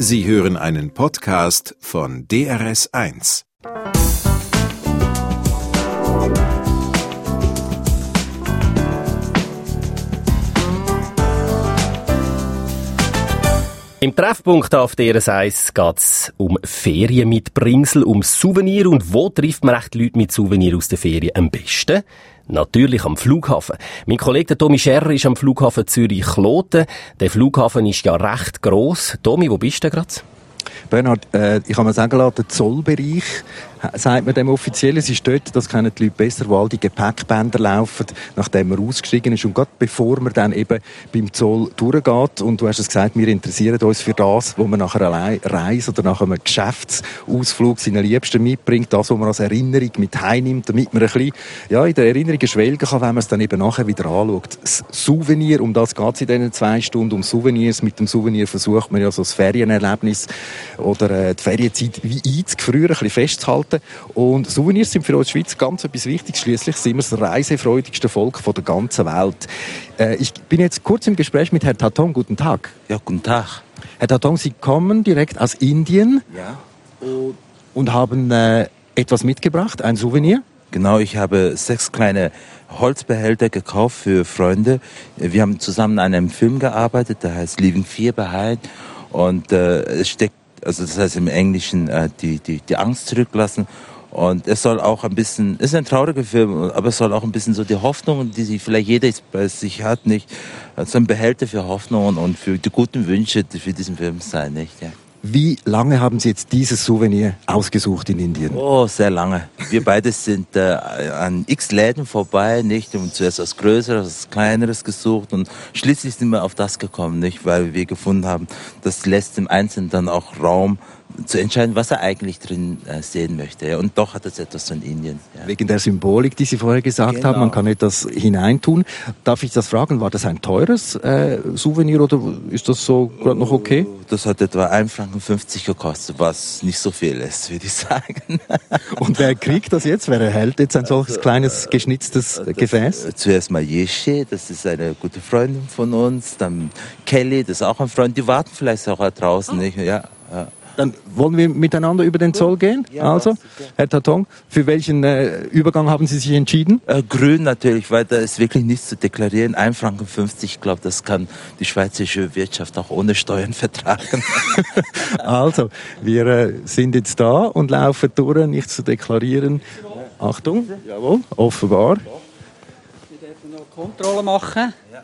Sie hören einen Podcast von DRS1. Im Treffpunkt auf DRS1 geht es um Ferienmitbringsel, um Souvenir. Und wo trifft man echt Leute mit Souvenir aus der Ferien am besten? Natürlich am Flughafen. Mein Kollege Tommy Scherrer ist am Flughafen Zürich-Kloten. Der Flughafen ist ja recht gross. Tommy, wo bist du gerade? Bernhard, ich kann mir sagen lassen, der Zollbereich, sagt man dem offiziell, es ist dort, das kennen die Leute besser, wo all die Gepäckbänder laufen, nachdem man ausgestiegen ist. Und gerade bevor man dann eben beim Zoll durchgeht, und du hast es gesagt, wir interessieren uns für das, wo man nach einer Reise oder nach einem Geschäftsausflug seinen Liebsten mitbringt, das, was man als Erinnerung mit heimnimmt, damit man ein bisschen, in der Erinnerung schwelgen kann, wenn man es dann eben nachher wieder anschaut. Das Souvenir, um das geht es in diesen 2 Stunden, um Souvenirs. Mit dem Souvenir versucht man ja so das Ferienerlebnis oder die Ferienzeit wie einzufrieren, ein bisschen festzuhalten. Und Souvenirs sind für uns in der Schweiz ganz etwas Wichtiges. Schliesslich sind wir das reisefreudigste Volk der ganzen Welt. Ich bin jetzt kurz im Gespräch mit Herrn Tatong. Guten Tag. Ja, guten Tag. Herr Tatong, Sie kommen direkt aus Indien, ja, und haben etwas mitgebracht, ein Souvenir. Genau, ich habe 6 kleine Holzbehälter gekauft für Freunde. Wir haben zusammen an einem Film gearbeitet, der heißt Leaving Fear Behind. Und es steckt, also das heißt im Englischen, die Angst zurücklassen. Und es soll auch ein bisschen, es ist ein trauriger Film, aber es soll auch ein bisschen so die Hoffnung, die sich vielleicht jeder bei sich hat, nicht, so ein Behälter für Hoffnungen und für die guten Wünsche für diesen Film sein, nicht, ja. Wie lange haben Sie jetzt dieses Souvenir ausgesucht in Indien? Oh, sehr lange. Wir beide sind an x Läden vorbei, nicht? Und zuerst was Größeres, was Kleineres gesucht und schließlich sind wir auf das gekommen, nicht? Weil wir gefunden haben, das lässt dem Einzelnen dann auch Raum zu entscheiden, was er eigentlich drin sehen möchte. Ja. Und doch hat es etwas von Indien. Ja. Wegen der Symbolik, die Sie vorher gesagt haben, man kann etwas hineintun. Darf ich das fragen, war das ein teures Souvenir oder ist das so gerade noch okay? Das hat etwa 1,50 Franken gekostet, was nicht so viel ist, würde ich sagen. Und wer kriegt das jetzt? Wer erhält jetzt ein solches kleines, geschnitztes Gefäß? Zuerst mal Yeshe, das ist eine gute Freundin von uns. Dann Kelly, das ist auch ein Freund. Die warten vielleicht auch draußen, nicht? Ja. Dann wollen wir miteinander über den Zoll gehen. Ja, also, Herr Tatong, für welchen Übergang haben Sie sich entschieden? Grün natürlich, weil da ist wirklich nichts zu deklarieren. 1,50 Franken, ich glaube, das kann die schweizerische Wirtschaft auch ohne Steuern vertragen. Also, wir sind jetzt da und laufen durch, nichts zu deklarieren. Achtung, jawohl, offenbar. Wir dürfen noch Kontrolle machen. Ja.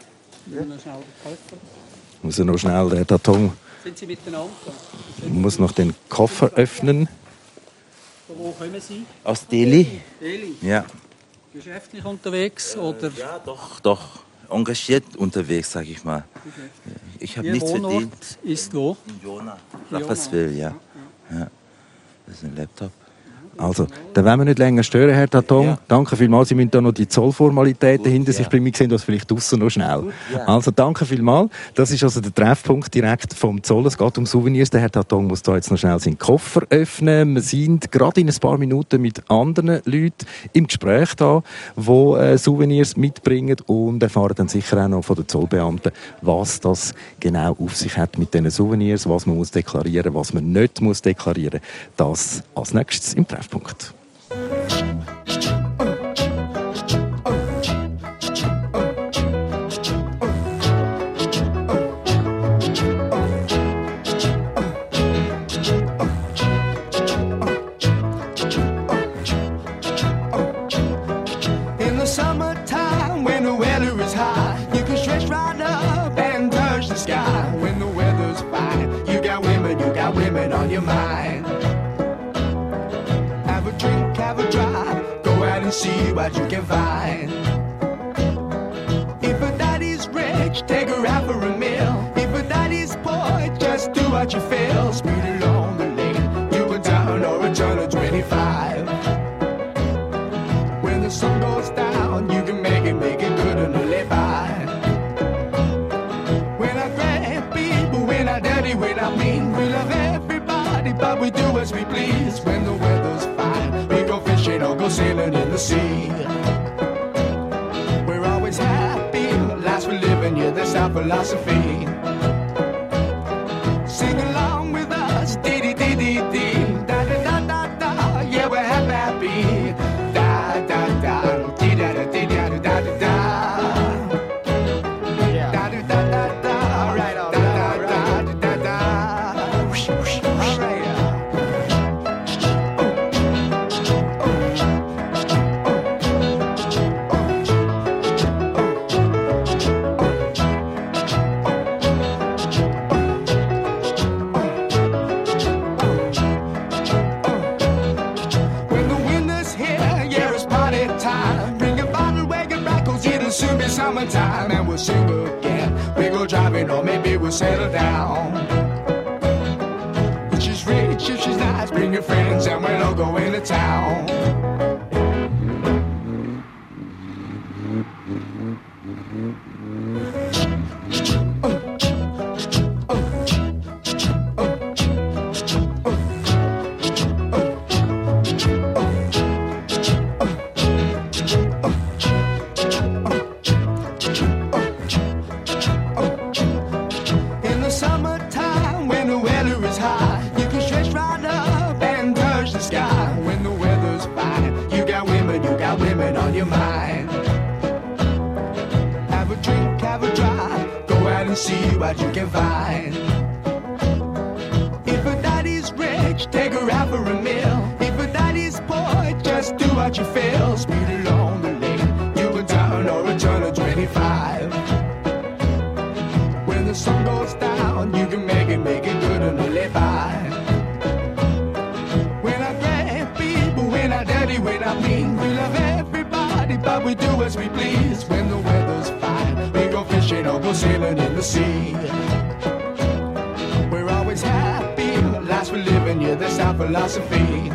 Muss er noch schnell, der Tatong. Sind Sie miteinander? Muss noch den Koffer öffnen. Von wo kommen Sie? Aus Delhi. Delhi? Ja. Geschäftlich unterwegs? Oder? Ja, doch. Engagiert unterwegs, sage ich mal. Ich habe nichts Wohnort verdient. Ist wo? In Jona. Rapperswil, ja. Das ist ein Laptop. Also, dann wollen wir nicht länger stören, Herr Tatong. Ja. Danke vielmals. Sie müssen da noch die Zollformalitäten hinter sich ja. bringen. Wir sehen das vielleicht draussen noch schnell. Gut, ja. Also, danke vielmals. Das ist also der Treffpunkt direkt vom Zoll. Es geht um Souvenirs. Der Herr Tatong muss da jetzt noch schnell seinen Koffer öffnen. Wir sind gerade in ein paar Minuten mit anderen Leuten im Gespräch da, die Souvenirs mitbringen und erfahren dann sicher auch noch von den Zollbeamten, was das genau auf sich hat mit diesen Souvenirs, was man muss deklarieren, was man nicht muss deklarieren. Das als nächstes im Treffpunkt. In the summertime, when the weather is high, you can stretch right up and touch the sky. When the weather's fine, you got women on your mind. Have a drink, have a drive, go out and see what you can find. If a daddy's rich, take her out for a meal. If a daddy's poor, just do what you feel. Speed along the lane, you can turn or a turn of 25. When the sun goes down, you can make it good and live by. When I grab people, when I dirty, when I mean, we love everybody, but we do as we please. When the weather's fine, we go fishing or go sailing in the sea. We're always happy, philosophy. Sing along with us. summertime and we'll sing again. We go driving or maybe we'll settle down. If she's rich, if she's nice, bring your friends and we'll all go into town. See what you can find. If a daddy's rich, take her out for a meal. If a daddy's poor, just do what you feel. Speed along the lane, you can turn or return to 25. When the sun goes down, you can make it good and live by. We're not great people, we're not dirty, we're not mean. We love everybody, but we do as we please. When the weather's fine, we go fishing or go sailing in the sea. We're always happy, the lives we live in, yeah, that's our philosophy.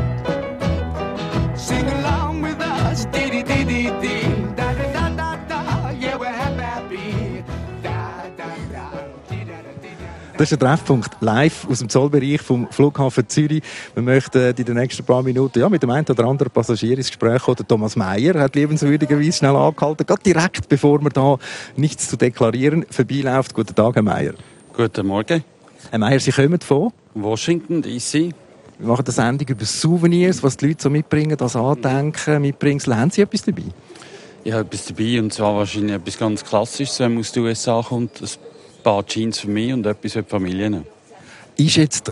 Sing along with us, dee-dee-dee-dee-dee, da-da-da-da-da, yeah, we're happy, da-da-da. Das ist der Treffpunkt live aus dem Zollbereich vom Flughafen Zürich. Wir möchten in den nächsten paar Minuten mit dem einen oder anderen Passagier ins Gespräch kommen. Der Thomas Meier hat liebenswürdigerweise schnell angehalten, gerade direkt bevor wir da nichts zu deklarieren vorbeiläuft. Guten Tag, Herr Meier. Guten Morgen. Herr Meier, Sie kommen von Washington, D.C. Wir machen eine Sendung über Souvenirs, was die Leute so mitbringen, das Andenken, Mitbringsel. Haben Sie etwas dabei? Ich habe etwas dabei, und zwar wahrscheinlich etwas ganz Klassisches, wenn man aus den USA kommt. Ein paar Jeans für mich und etwas für die Familie. Ist jetzt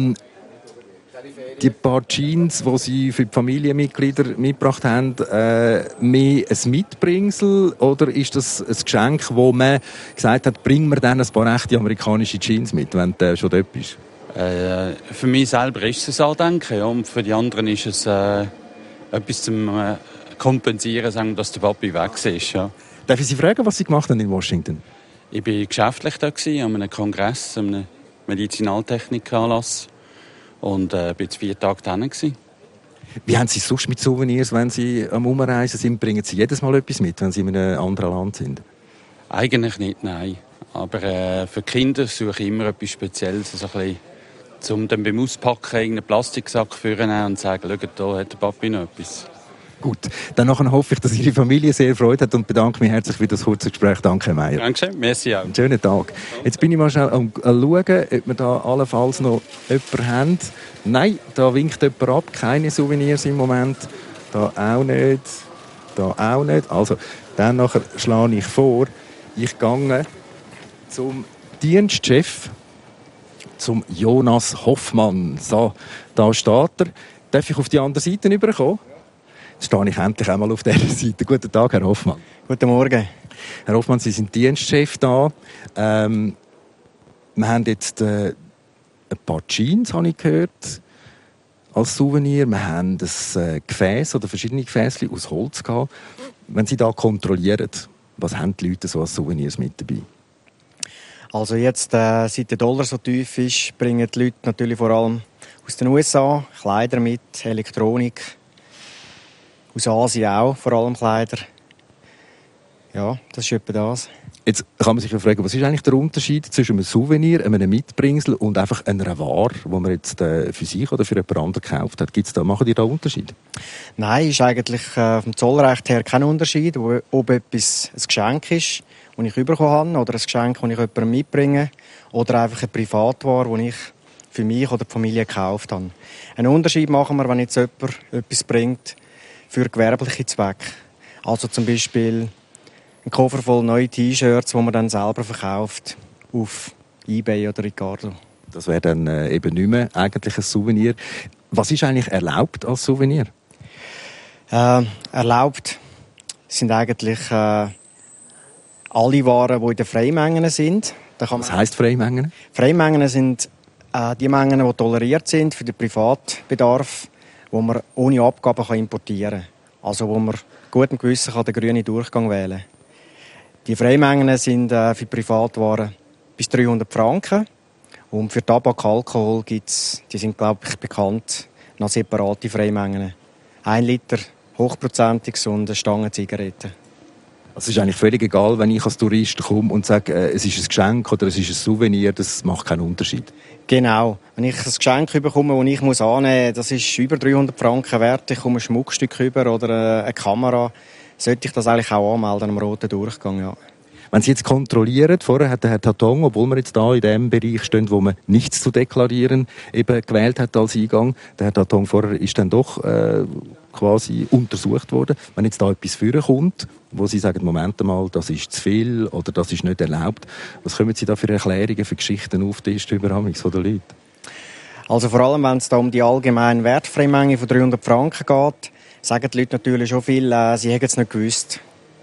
die paar Jeans, die Sie für die Familienmitglieder mitgebracht haben, mehr ein Mitbringsel oder ist das ein Geschenk, wo man gesagt hat, bringen wir dann ein paar echte amerikanische Jeans mit, wenn der schon dort ist? Für mich selber ist es ein Andenken, ja, und für die anderen ist es etwas zum Kompensieren, sagen, dass der Papi weg ist. Ja. Darf ich Sie fragen, was Sie gemacht haben in Washington? Ich war geschäftlich da, an einem Kongress, an einem Medizinaltechnik-Anlass. Und bin jetzt 4 Tage da. Wie haben Sie es sonst mit Souvenirs, wenn Sie am Umreisen sind? Bringen Sie jedes Mal etwas mit, wenn Sie in einem anderen Land sind? Eigentlich nicht, nein. Aber für die Kinder suche ich immer etwas Spezielles, so ein bisschen, um dann beim Auspacken einen Plastiksack vorzunehmen und zu sagen, schau, da hat der Papi noch etwas. Gut, dann hoffe ich, dass Ihre Familie sehr Freude hat und bedanke mich herzlich für das kurze Gespräch. Danke, Herr Meier. Dankeschön, merci auch. Einen schönen Tag. Jetzt bin ich mal schnell am schauen, ob wir da allenfalls noch jemanden haben. Nein, da winkt jemand ab. Keine Souvenirs im Moment. Da auch nicht. Da auch nicht. Also, dann nachher schlage ich vor, ich gehe zum Dienstchef, zum Jonas Hoffmann. So, da steht er. Darf ich auf die andere Seite rüberkommen? Jetzt stehe ich endlich einmal auf dieser Seite. Guten Tag, Herr Hoffmann. Guten Morgen. Herr Hoffmann, Sie sind Dienstchef da. Wir haben jetzt ein paar Jeans, habe ich gehört, als Souvenir. Wir haben ein Gefäß oder verschiedene Gefäße aus Holz gehabt. Wenn Sie da kontrollieren, was haben die Leute so als Souvenirs mit dabei? Also jetzt, seit der Dollar so tief ist, bringen die Leute natürlich vor allem aus den USA Kleider mit, Elektronik. Aus Asien auch, vor allem Kleider. Ja, das ist etwa das. Jetzt kann man sich ja fragen, was ist eigentlich der Unterschied zwischen einem Souvenir, einem Mitbringsel und einfach einer Ware, die man jetzt für sich oder für jemand anderen gekauft hat? Machen die da Unterschied? Nein, ist eigentlich vom Zollrecht her kein Unterschied, ob etwas ein Geschenk ist, das ich bekommen habe, oder ein Geschenk, das ich jemandem mitbringe, oder einfach eine Privatware, die ich für mich oder die Familie gekauft habe. Einen Unterschied machen wir, wenn jetzt jemand etwas bringt, für gewerbliche Zwecke. Also zum Beispiel ein Koffer voll neue T-Shirts, die man dann selber verkauft auf eBay oder Ricardo. Das wäre dann eben nicht mehr eigentlich ein Souvenir. Was ist eigentlich erlaubt als Souvenir? Erlaubt sind eigentlich alle Waren, die in den Freimengen sind. Was heisst Freimengen? Freimengen sind die Mengen, die toleriert sind für den Privatbedarf, wo man ohne Abgaben importieren kann. Also wo man guten Gewissen den grünen Durchgang wählen kann. Die Freimengen sind für Privatwaren bis 300 Franken. Und für Tabak, Alkohol gibt's, die sind, glaube ich, bekannt, noch separate Freimengen. 1 Liter hochprozentiges und eine Stange Zigaretten. Es ist eigentlich völlig egal, wenn ich als Tourist komme und sage, es ist ein Geschenk oder es ist ein Souvenir, das macht keinen Unterschied. Genau. Wenn ich ein Geschenk bekomme, das ich annehmen muss, das ist über 300 Franken wert, ich komme ein Schmuckstück über oder eine Kamera, sollte ich das eigentlich auch anmelden am roten Durchgang, ja. Wenn Sie jetzt kontrollieren, vorher hat der Herr Tatong, obwohl wir jetzt da in dem Bereich stehen, wo man nichts zu deklarieren eben gewählt hat als Eingang, der Herr Tatong vorher ist dann doch quasi untersucht worden. Wenn jetzt da etwas vorkommt, wo Sie sagen, Moment mal, das ist zu viel oder das ist nicht erlaubt, was kommen Sie da für Erklärungen, für Geschichten auf den Tisch von den Leuten? Also vor allem, wenn es da um die allgemeine Wertfreimenge von 300 Franken geht, sagen die Leute natürlich schon viel, sie hätten es nicht gewusst.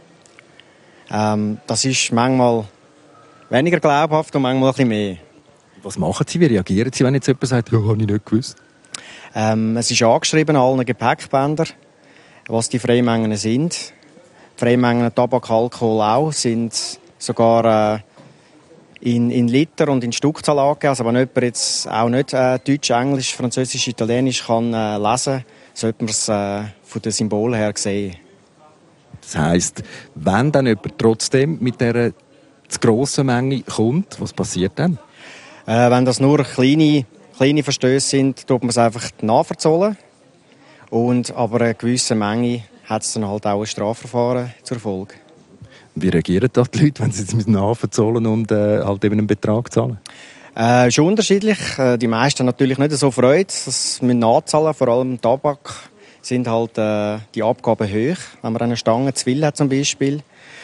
Das ist manchmal weniger glaubhaft und manchmal ein bisschen mehr. Was machen Sie? Wie reagieren Sie, wenn jetzt jemand sagt, ja, habe ich nicht gewusst? Es ist angeschrieben an allen Gepäckbändern, was die Freimengen sind. Die Freimengen Tabak, Alkohol auch, sind sogar in Liter und in Stückzahl angegeben. Also wenn jemand jetzt auch nicht Deutsch, Englisch, Französisch, Italienisch kann lesen, sollte man es von den Symbolen her sehen. Das heisst, wenn dann jemand trotzdem mit dieser zu grossen Menge kommt, was passiert dann? Wenn das nur kleine Verstöße sind, tut man es einfach nachverzollen. Aber eine gewisse Menge hat es dann halt auch ein Strafverfahren zur Folge. Wie reagieren da die Leute, wenn sie jetzt nachverzollen und halt eben einen Betrag zahlen? Schon unterschiedlich. Die meisten natürlich nicht so Freude, dass wir nachzahlen, vor allem Tabak. Sind halt die Abgaben hoch, wenn man eine Stange zu viel hat zum Beispiel.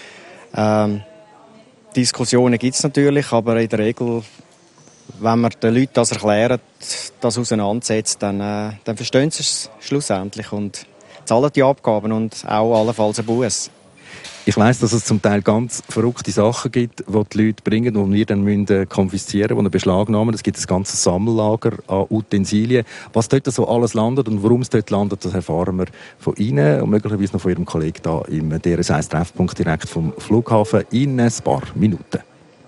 Diskussionen gibt es natürlich, aber in der Regel, wenn man den Leuten das erklärt, das auseinandersetzt, dann verstehen sie es schlussendlich und zahlen die Abgaben und auch allenfalls einen Buß. Ich weiss, dass es zum Teil ganz verrückte Sachen gibt, die die Leute bringen, die wir dann konfiszieren müssen, die beschlagnahmen. Es gibt ein ganzes Sammellager an Utensilien. Was dort so alles landet und warum es dort landet, das erfahren wir von Ihnen und möglicherweise noch von Ihrem Kollegen da im DRS1-Treffpunkt direkt vom Flughafen in ein paar Minuten.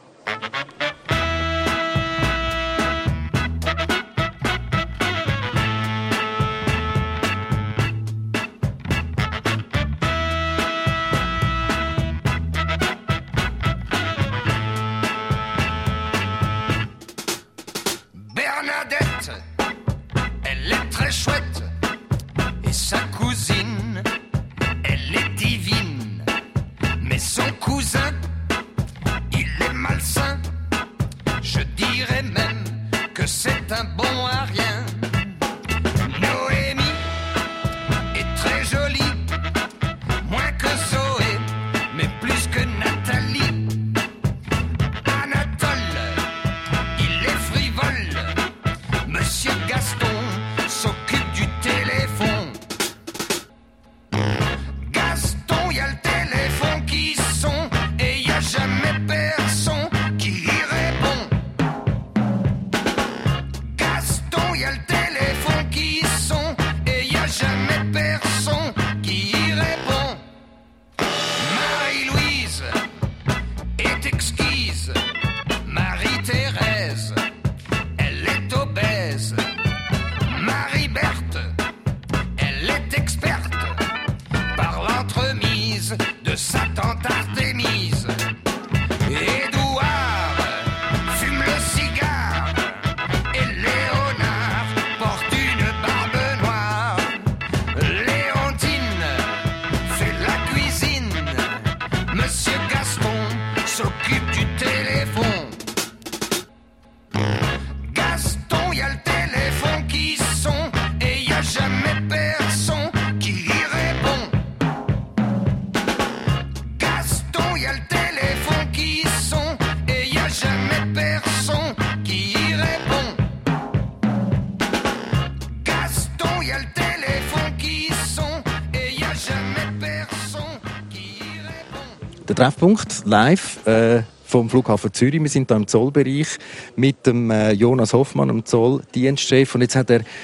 Der Treffpunkt live vom Flughafen Zürich. Wir sind hier im Zollbereich mit dem Jonas Hoffmann, dem Zolldienstchef. Und jetzt hat er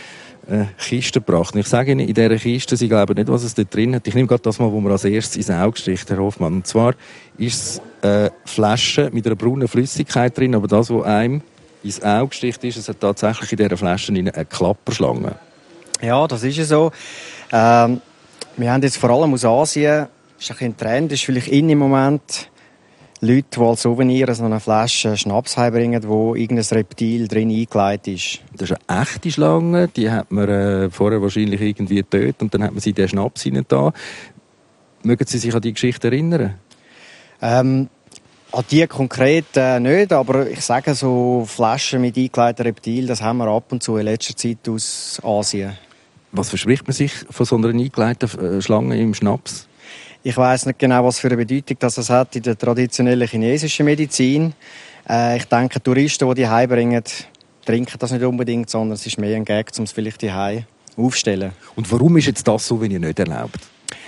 Kiste gebracht. Und ich sage Ihnen, in dieser Kiste, Sie glauben nicht, was es dort drin hat. Ich nehme gerade das mal, wo mir als erstes ins Auge sticht, Herr Hoffmann. Und zwar ist es eine Flasche mit einer braunen Flüssigkeit drin, aber das, was einem ins Auge sticht, ist, es hat tatsächlich in dieser Flasche eine Klapperschlange. Ja, das ist ja so. Wir haben jetzt vor allem aus Asien, ist ein bisschen ein Trend, ist vielleicht im Moment, Leute, die als Souvenir so eine Flasche Schnaps heimbringen, wo irgendein Reptil drin eingelegt ist. Das ist eine echte Schlange, die hat man vorher wahrscheinlich irgendwie getötet und dann hat man sie in den Schnaps hineingetan. Mögen Sie sich an die Geschichte erinnern? An die konkret nicht, aber ich sage so Flaschen mit eingelegten Reptil, das haben wir ab und zu in letzter Zeit aus Asien. Was verspricht man sich von so einer eingelegten Schlange im Schnaps? Ich weiss nicht genau, was für eine Bedeutung das hat in der traditionellen chinesischen Medizin. Ich denke, Touristen, die die heimbringen, trinken das nicht unbedingt, sondern es ist mehr ein Gag, um es vielleicht die Heim aufzustellen. Und warum ist jetzt das so, wenn ihr nicht erlaubt?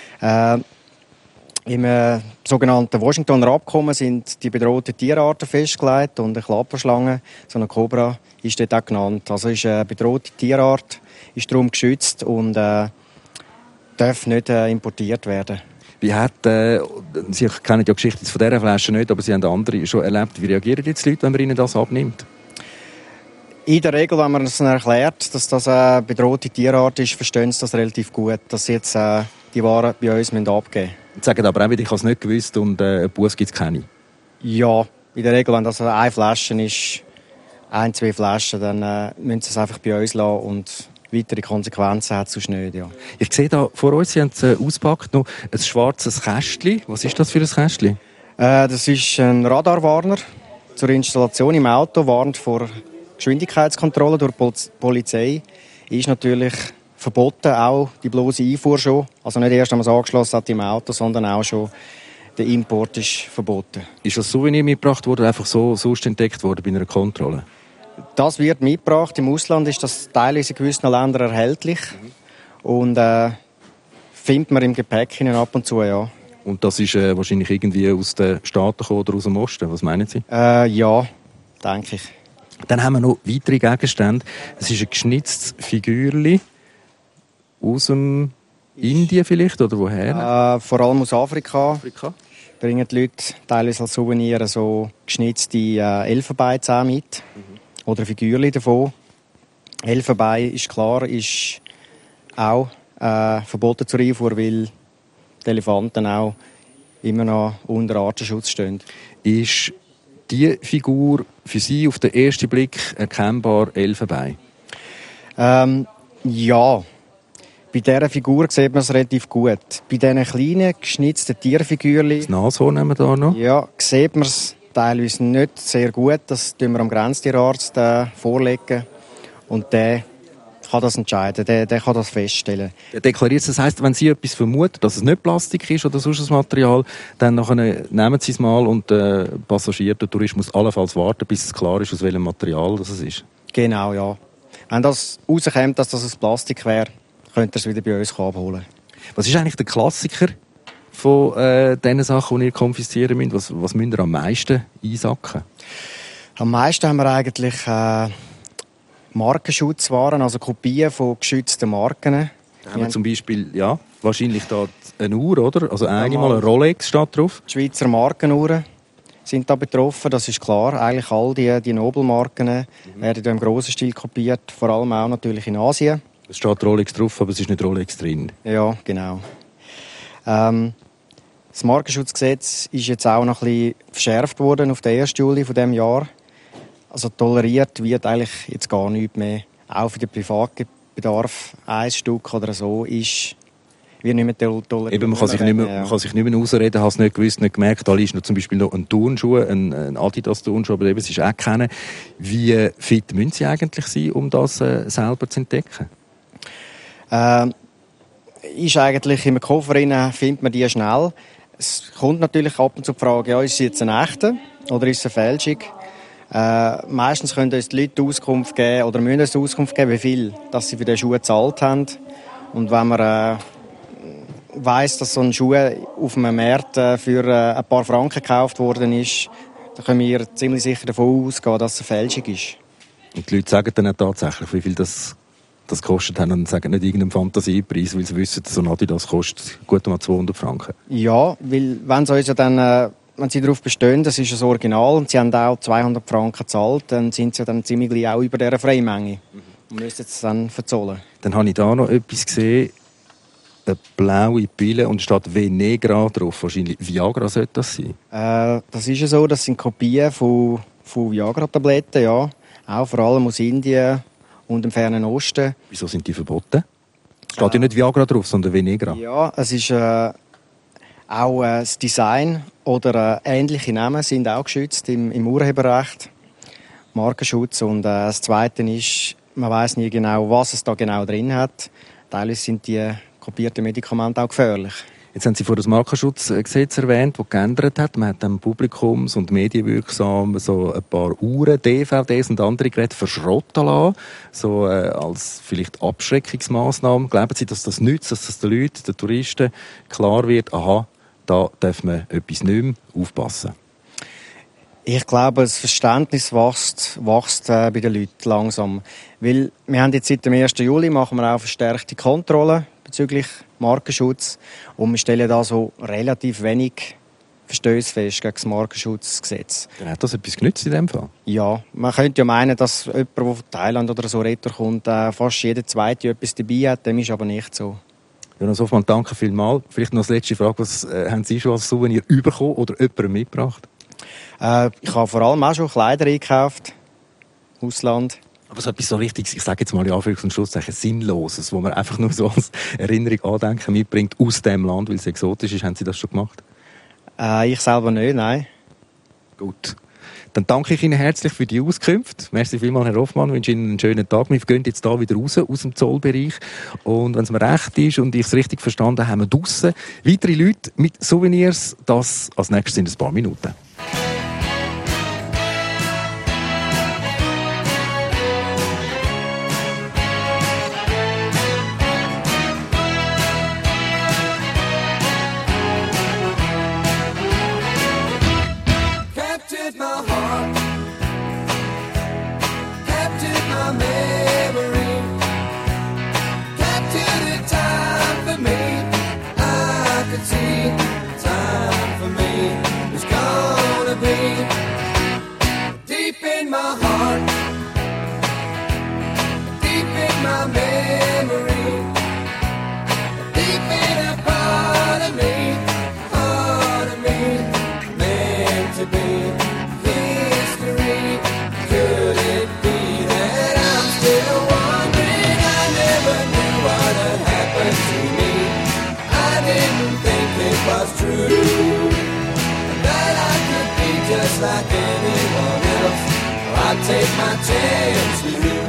Im sogenannten Washingtoner Abkommen sind die bedrohten Tierarten festgelegt und eine Klapperschlange, so eine Kobra, ist dort auch genannt. Also ist eine bedrohte Tierart, ist darum geschützt und darf nicht importiert werden. Wie hat, Sie kennen ja die Geschichte von dieser Flasche nicht, aber Sie haben andere schon erlebt. Wie reagieren jetzt die Leute, wenn man ihnen das abnimmt? In der Regel, wenn man es erklärt, dass das eine bedrohte Tierart ist, verstehen sie das relativ gut, dass sie jetzt die Waren bei uns abgeben müssen. Sie sagen aber auch wieder, ich habe es nicht gewusst und einen Buß gibt es keine. Ja, in der Regel, wenn das eine Flasche ist, 1, 2 Flaschen, dann müssen sie es einfach bei uns lassen und weitere Konsequenzen hat es sonst nicht, ja. Ich sehe da vor uns, Sie haben es ausgepackt, noch ein schwarzes Kästchen. Was ist das für ein Kästchen? Das ist ein Radarwarner zur Installation im Auto, warnt vor Geschwindigkeitskontrolle durch die Polizei. Ist natürlich verboten, auch die bloße Einfuhr schon. Also nicht erst, wenn man es angeschlossen hat im Auto, sondern auch schon der Import ist verboten. Ist das Souvenir mitgebracht worden, einfach so sonst entdeckt worden bei einer Kontrolle? Das wird mitgebracht. Im Ausland ist das teilweise in gewissen Ländern erhältlich. Und findet man im Gepäck ab und zu, ja. Und das ist wahrscheinlich irgendwie aus den Staaten gekommen oder aus dem Osten? Was meinen Sie? Ja, denke ich. Dann haben wir noch weitere Gegenstände. Es ist ein geschnitztes Figürchen aus dem Indien vielleicht, oder woher? Vor allem aus Afrika. Bringen die Leute teilweise als Souvenir so geschnitzte Elfenbeinzähne mit. Oder Figürchen davon. Elfenbein ist klar, ist auch verboten zur Einfuhr, weil die Elefanten auch immer noch unter Artenschutz stehen. Ist die Figur für Sie auf den ersten Blick erkennbar Elfenbein? Ja. Bei dieser Figur sieht man es relativ gut. Bei diesen kleinen, geschnitzten Tierfigürchen... Das Nashorn haben wir da noch. Ja, sieht man es teilweise nicht sehr gut. Das tun wir am Grenztierarzt vorlegen. Und der kann das entscheiden, der kann das feststellen. Der deklariert, das heisst, wenn Sie etwas vermuten, dass es nicht Plastik ist oder sonst ein Material, dann nehmen Sie es mal und der Passagier, der Tourist muss allenfalls warten, bis es klar ist, aus welchem Material das ist. Genau, ja. Wenn das rauskommt, dass das aus Plastik wäre, könnt ihr es wieder bei uns abholen. Was ist eigentlich der Klassiker von diesen Sachen, die ihr konfiszieren müsst? Was müsst ihr am meisten einsacken? Am meisten haben wir eigentlich Markenschutzwaren, also Kopien von geschützten Marken. Da haben wir zum Beispiel, ja, wahrscheinlich da eine Uhr, oder? Also einmal eine Rolex steht drauf. Die Schweizer Markenuhren sind da betroffen, das ist klar. Eigentlich all die Nobelmarken werden da im grossen Stil kopiert, vor allem auch natürlich in Asien. Es steht Rolex drauf, aber es ist nicht Rolex drin. Ja, genau. Das Markenschutzgesetz ist jetzt auch noch ein bisschen verschärft worden auf den 1. Juli von diesem Jahr. Also toleriert wird eigentlich jetzt gar nichts mehr. Auch für den Privatbedarf, ein Stück oder so, wird nicht mehr toleriert. Eben, man kann sich nicht mehr ausreden, habe es nicht gewusst, nicht gemerkt. Da ist noch zum Beispiel noch ein Turnschuh, ein Adidas-Turnschuh, aber eben, es ist auch keiner. Wie fit müssen Sie eigentlich sein, um das selber zu entdecken? Ist eigentlich im Koffer rein, findet man die schnell. Es kommt natürlich ab und zu die Frage, ja, ist es jetzt eine echte oder ist es eine Fälschung? Meistens können uns die Leute Auskunft geben oder müssen uns Auskunft geben, wie viel dass sie für den Schuh gezahlt haben. Und wenn man weiss, dass so ein Schuh auf einem Markt für ein paar Franken gekauft worden ist, dann können wir ziemlich sicher davon ausgehen, dass es eine Fälschung ist. Und die Leute sagen dann auch tatsächlich, wie viel das das gekostet haben und sagen nicht irgendeinen Fantasiepreis, weil sie wissen, so ein Adidas kostet gut mal 200 Franken. Ja, weil wenn sie uns ja dann, wenn sie darauf bestehen, das ist das Original und sie haben auch 200 Franken gezahlt, dann sind sie dann ziemlich gleich auch über dieser Freimenge und müssen es dann verzollen. Dann habe ich da noch etwas gesehen, eine blaue Pille und steht Venegra drauf. Wahrscheinlich Viagra sollte das sein. Das ist ja so, das sind Kopien von Viagra-Tabletten, ja. Auch vor allem aus Indien und dem Fernen Osten. Wieso sind die verboten? Steht ja nicht Viagra drauf, sondern Venegra. Ja, es ist auch das Design oder ähnliche Namen sind auch geschützt im Urheberrecht, Markenschutz. Und das Zweite ist, man weiß nie genau, was es da genau drin hat. Teilweise sind die kopierten Medikamente auch gefährlich. Jetzt haben Sie vor das Markenschutzgesetz erwähnt, das geändert hat. Man hat dann publikums- und medienwirksam so ein paar Uhren, DVDs und andere Geräte verschrotten lassen, so als vielleicht Abschreckungsmaßnahme. Glauben Sie, dass das nützt, dass das den Leuten, den Touristen klar wird, aha, da darf man etwas nicht mehr aufpassen? Ich glaube, das Verständnis wächst bei den Leuten langsam. Weil wir haben jetzt seit dem 1. Juli machen wir auch verstärkte Kontrollen bezüglich Markenschutz. Und wir stellen da so relativ wenig Verstöße fest gegen das Markenschutzgesetz. Dann hat das etwas genützt in dem Fall? Ja, man könnte ja meinen, dass jemand, der von Thailand oder so retourkommt, fast jeder Zweite etwas dabei hat. Dem ist aber nicht so. Jonas Hoffmann, danke vielmals. Vielleicht noch als letzte Frage, was haben Sie schon als Souvenir bekommen oder jemandem mitgebracht? Ich habe vor allem auch schon Kleider eingekauft. Ausland. Aber so etwas so richtig, ich sage jetzt mal in Anführungs- und Schlusszeichen, Sinnloses, wo man einfach nur so als Erinnerung, Andenken mitbringt aus dem Land, weil es exotisch ist. Haben Sie das schon gemacht? Ich selber nicht, nein. Gut. Dann danke ich Ihnen herzlich für die Auskünfte. Merci vielmals, Herr Hoffmann. Ich wünsche Ihnen einen schönen Tag. Wir gehen jetzt hier wieder raus, aus dem Zollbereich. Und wenn es mir recht ist und ich es richtig verstanden habe, haben wir draussen weitere Leute mit Souvenirs. Das als nächstes in ein paar Minuten. Like anyone else, I'd take my chance with you.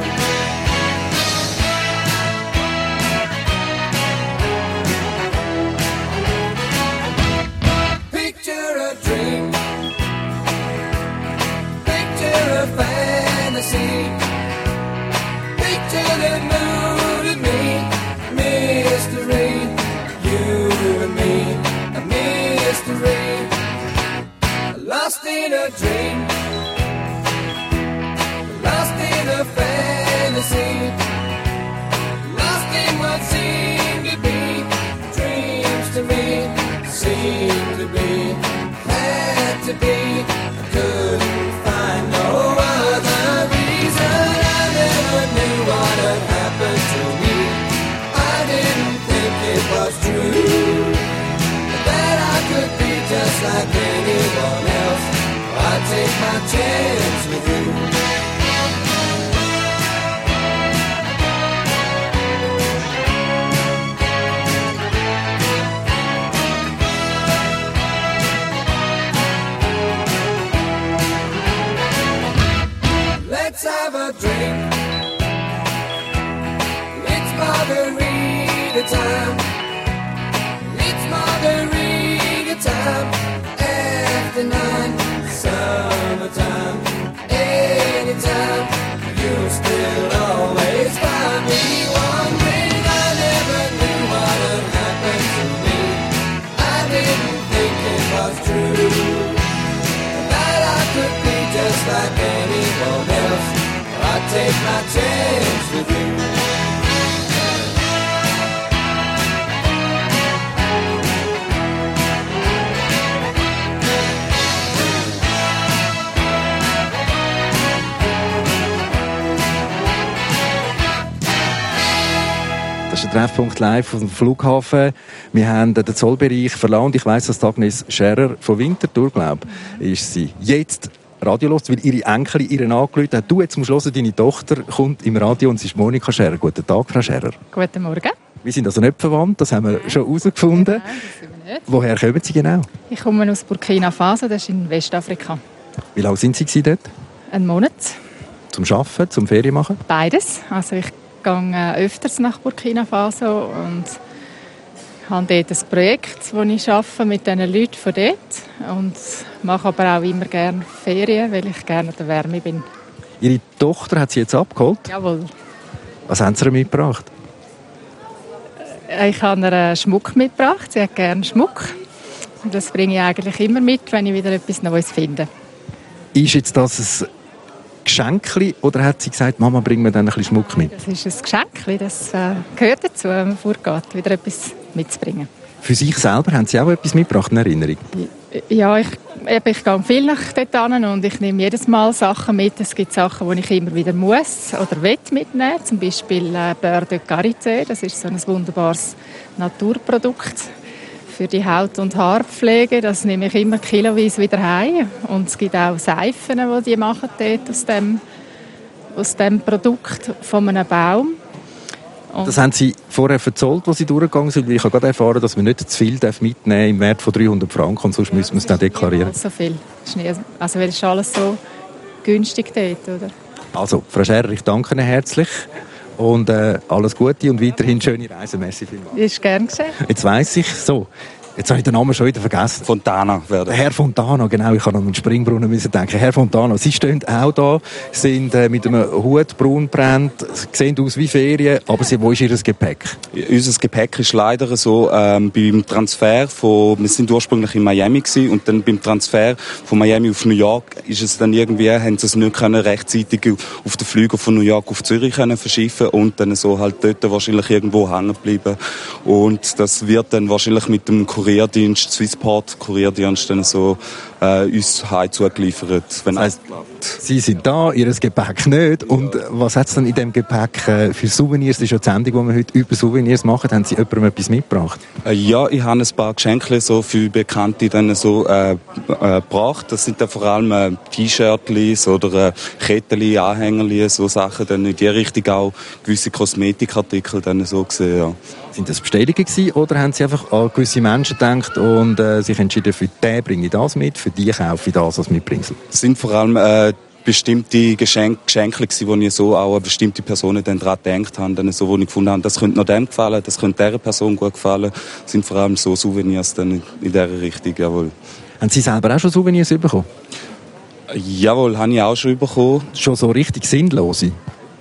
Picture a dream, picture a fantasy, picture the mood and me, mystery, you and me, a mystery. Lost in a dream, lost in a fantasy, lost in what seemed to be dreams to me, seemed to be, had to be. I couldn't find no other reason. I never knew what had happened to me. I didn't think it was true, that I could be just like anyone else. I'd take my chance with you. Let's have a drink. It's margarita time. It's margarita time. After 9. Summertime, anytime, you'll still always find me wondering. I never knew what had happened to me. I didn't think it was true, that I could be just like anyone else. I'd take my chance with you. ist der Treffpunkt live vom Flughafen. Wir haben den Zollbereich verlassen und ich weiss, dass Agnes Scherer von Winterthur, glaube ich, ist sie jetzt radiolos, weil ihre Enkelin ihren angerufen hat. Du, jetzt musst du hören, deine Tochter kommt im Radio und sie ist Monika Scherer. Guten Tag, Frau Scherer. Guten Morgen. Wir sind also nicht verwandt, das haben wir schon herausgefunden. Nein, das sind wir nicht. Woher kommen Sie genau? Ich komme aus Burkina Faso, das ist in Westafrika. Wie lange sind Sie dort? Einen Monat. Zum Arbeiten, zum Ferien machen? Beides. Also ich gehe öfters nach Burkina Faso und habe dort ein Projekt, das ich arbeite mit diesen Leuten von dort und mache aber auch immer gerne Ferien, weil ich gerne in der Wärme bin. Ihre Tochter hat Sie jetzt abgeholt? Jawohl. Was haben Sie ihr mitgebracht? Ich habe ihr Schmuck mitgebracht. Sie hat gerne Schmuck. Und das bringe ich eigentlich immer mit, wenn ich wieder etwas Neues finde. Ist jetzt das ein Geschenkli oder hat sie gesagt, Mama, bring mir dann ein bisschen Schmuck mit? Das ist ein Geschenkli, das gehört dazu, wenn man vorgeht, wieder etwas mitzubringen. Für sich selber haben Sie auch etwas mitgebracht in Erinnerung? Ja, ich gehe viel nach dort hin und ich nehme jedes Mal Sachen mit. Es gibt Sachen, die ich immer wieder muss oder will mitnehmen. Zum Beispiel Beurre de Karité, das ist so ein wunderbares Naturprodukt für die Haut- und Haarpflege. Das nehme ich immer kiloweise wieder heim. Und es gibt auch Seifen, die machen dort aus dem Produkt von einem Baum. Und das haben Sie vorher verzollt, wo Sie durchgegangen sind? Weil ich habe gerade erfahren, dass man nicht zu viel mitnehmen darf im Wert von 300 Franken, und sonst müssen wir es dann deklarieren. So viel. Also es ist alles so günstig dort, oder? Also, Frau Scherer, ich danke Ihnen herzlich und alles Gute und weiterhin schöne Reise. Merci vielmals. Ist gern geschehen. Jetzt weiss ich, so, jetzt habe ich den Namen schon wieder vergessen. Fontana werden. Herr Fontana, genau, ich habe an den Springbrunnen müssen denken. Herr Fontana, Sie stehen auch da, sind mit einem Hut braun brennt, sehen aus wie Ferien, aber wo ist Ihr Gepäck? Unser Gepäck ist leider so, beim Transfer wir sind ursprünglich in Miami gewesen, und dann beim Transfer von Miami auf New York ist es dann irgendwie, haben sie es nicht können rechtzeitig auf den Flügen von New York auf Zürich können verschiffen und dann so halt dort wahrscheinlich irgendwo hängen bleiben. Und das wird dann wahrscheinlich mit dem Kurierdienst, Swissport Kurierdienst, dann so uns heim zugeliefert. Wenn das heisst, Sie sind da, Ihr Gepäck nicht. Und was hat es denn in diesem Gepäck für Souvenirs? Das ist ja die Sendung, die wir heute über Souvenirs machen. Haben Sie jemandem etwas mitgebracht? Ja, ich habe ein paar Geschenke so für Bekannte dann so gebracht. Das sind dann vor allem T-Shirts oder Kettchen, Anhängerli, so Sachen. Dann in die Richtung auch gewisse Kosmetikartikel dann so gesehen, ja. Sind das Bestellungen gewesen, oder haben Sie einfach an gewisse Menschen gedacht und sich entschieden, für den bringe ich das mit, für die kaufe ich das als Mitbringsel? Es sind vor allem bestimmte Geschenke gewesen, wo ich so auch an bestimmte Personen dann daran gedacht habe, dann so, wo ich gefunden habe, das könnte noch dem gefallen, das könnte dieser Person gut gefallen. Das sind vor allem so Souvenirs dann in dieser Richtung, jawohl. Haben Sie selber auch schon Souvenirs bekommen? Jawohl, habe ich auch schon bekommen. Schon so richtig sinnlose?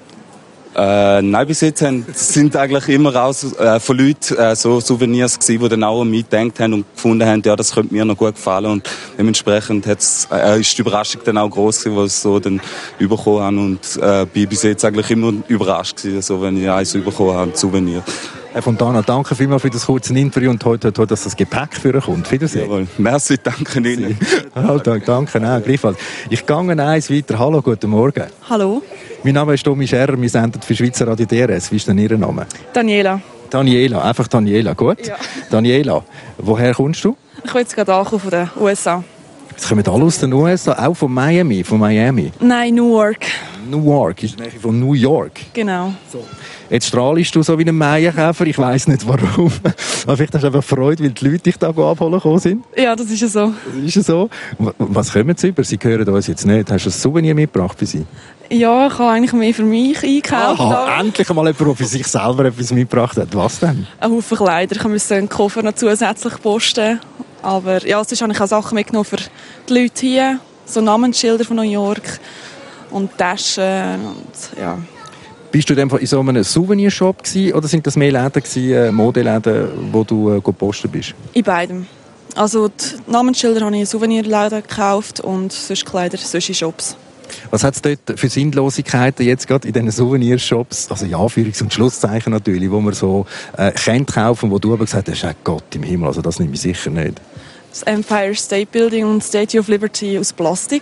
Nein, bis jetzt sind eigentlich immer auch von Leuten so Souvenirs gewesen, die dann auch an mich gedacht haben und gefunden haben, ja, das könnte mir noch gut gefallen, und dementsprechend ist die Überraschung dann auch gross gewesen, was ich so dann bekommen habe, und bin bis jetzt eigentlich immer überrascht gewesen, so, wenn ich eins bekommen habe, ein Souvenir. Herr Fontana, danke vielmals für das kurze Interview und heute, dass das Gepäck für ihn kommt. Wiedersehen. Jawohl. Merci, danke Ihnen. Danke, auch, gleichfalls. Ich gehe eins weiter. Hallo, guten Morgen. Hallo. Mein Name ist Tommy Scherer, wir senden für Schweizer Radio DRS. Wie ist denn Ihr Name? Daniela. Daniela, einfach Daniela, gut? Ja. Daniela, woher kommst du? Ich bin jetzt gerade angekommen von den USA. Jetzt kommen alle aus den USA, auch von Miami? Nein, Newark. Newark, ist in der Nähe von New York. Genau. So. Jetzt strahlst du so wie ein Maienkäfer, ich weiss nicht warum. Aber vielleicht hast du einfach Freude, weil die Leute dich da abholen gekommen sind. Ja, das ist ja so. Das ist ja so. Was kommen Sie über? Sie hören uns jetzt nicht. Hast du ein Souvenir mitgebracht für Sie? Ja, ich habe eigentlich mehr für mich eingekauft. Aha, endlich einmal jemand, der für sich selber etwas mitgebracht hat. Was denn? Ein Haufen Kleider. Ich musste den Koffer noch zusätzlich posten. Aber ja, sonst habe ich auch Sachen mitgenommen für die Leute hier. So Namensschilder von New York und Taschen und ja. Bist du in so einem Souvenirshop gewesen, oder sind das mehr Läden gewesen, Modeläden, wo du gepostet bist? In beidem. Also die Namensschilder habe ich in Souvenirläden gekauft und sonst Kleider, sonst in Shops. Was hat es dort für Sinnlosigkeiten jetzt gerade in diesen Souvenirshops, also in Anführungs- und Schlusszeichen natürlich, wo man so kennt kaufen, wo du aber gesagt hast, Gott im Himmel, also das nehme ich sicher nicht. Das Empire State Building und Statue of Liberty aus Plastik.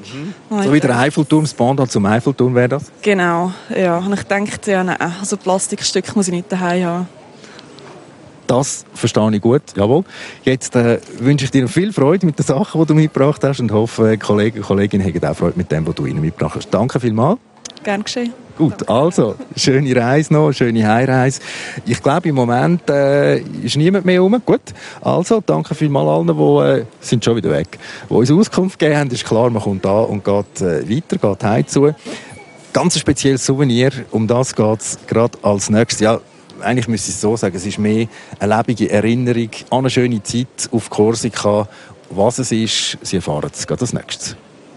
So wie der Eiffelturm, das Pendant zum Eiffelturm wäre das? Genau, ja. Und ich dachte, ja, nein, also Plastikstück muss ich nicht daheim haben. Das verstehe ich gut, jawohl. Jetzt wünsche ich dir viel Freude mit den Sachen, die du mitgebracht hast und hoffe, Kollegen und Kolleginnen haben auch Freude mit dem, was du ihnen mitgebracht hast. Danke vielmals. Gern geschehen. Gut, also, schöne Reise noch, schöne Heimreise. Ich glaube, im Moment ist niemand mehr rum. Gut, also, danke vielmals allen, die sind schon wieder weg. Die uns Auskunft gegeben haben, ist klar, man kommt da und geht weiter, geht heim zu. Ganz ein spezielles Souvenir, um das geht es gerade als nächstes. Ja, eigentlich müsste ich es so sagen, es ist mehr eine lebende Erinnerung an eine schöne Zeit auf Korsika. Was es ist, Sie erfahren es gerade als nächstes.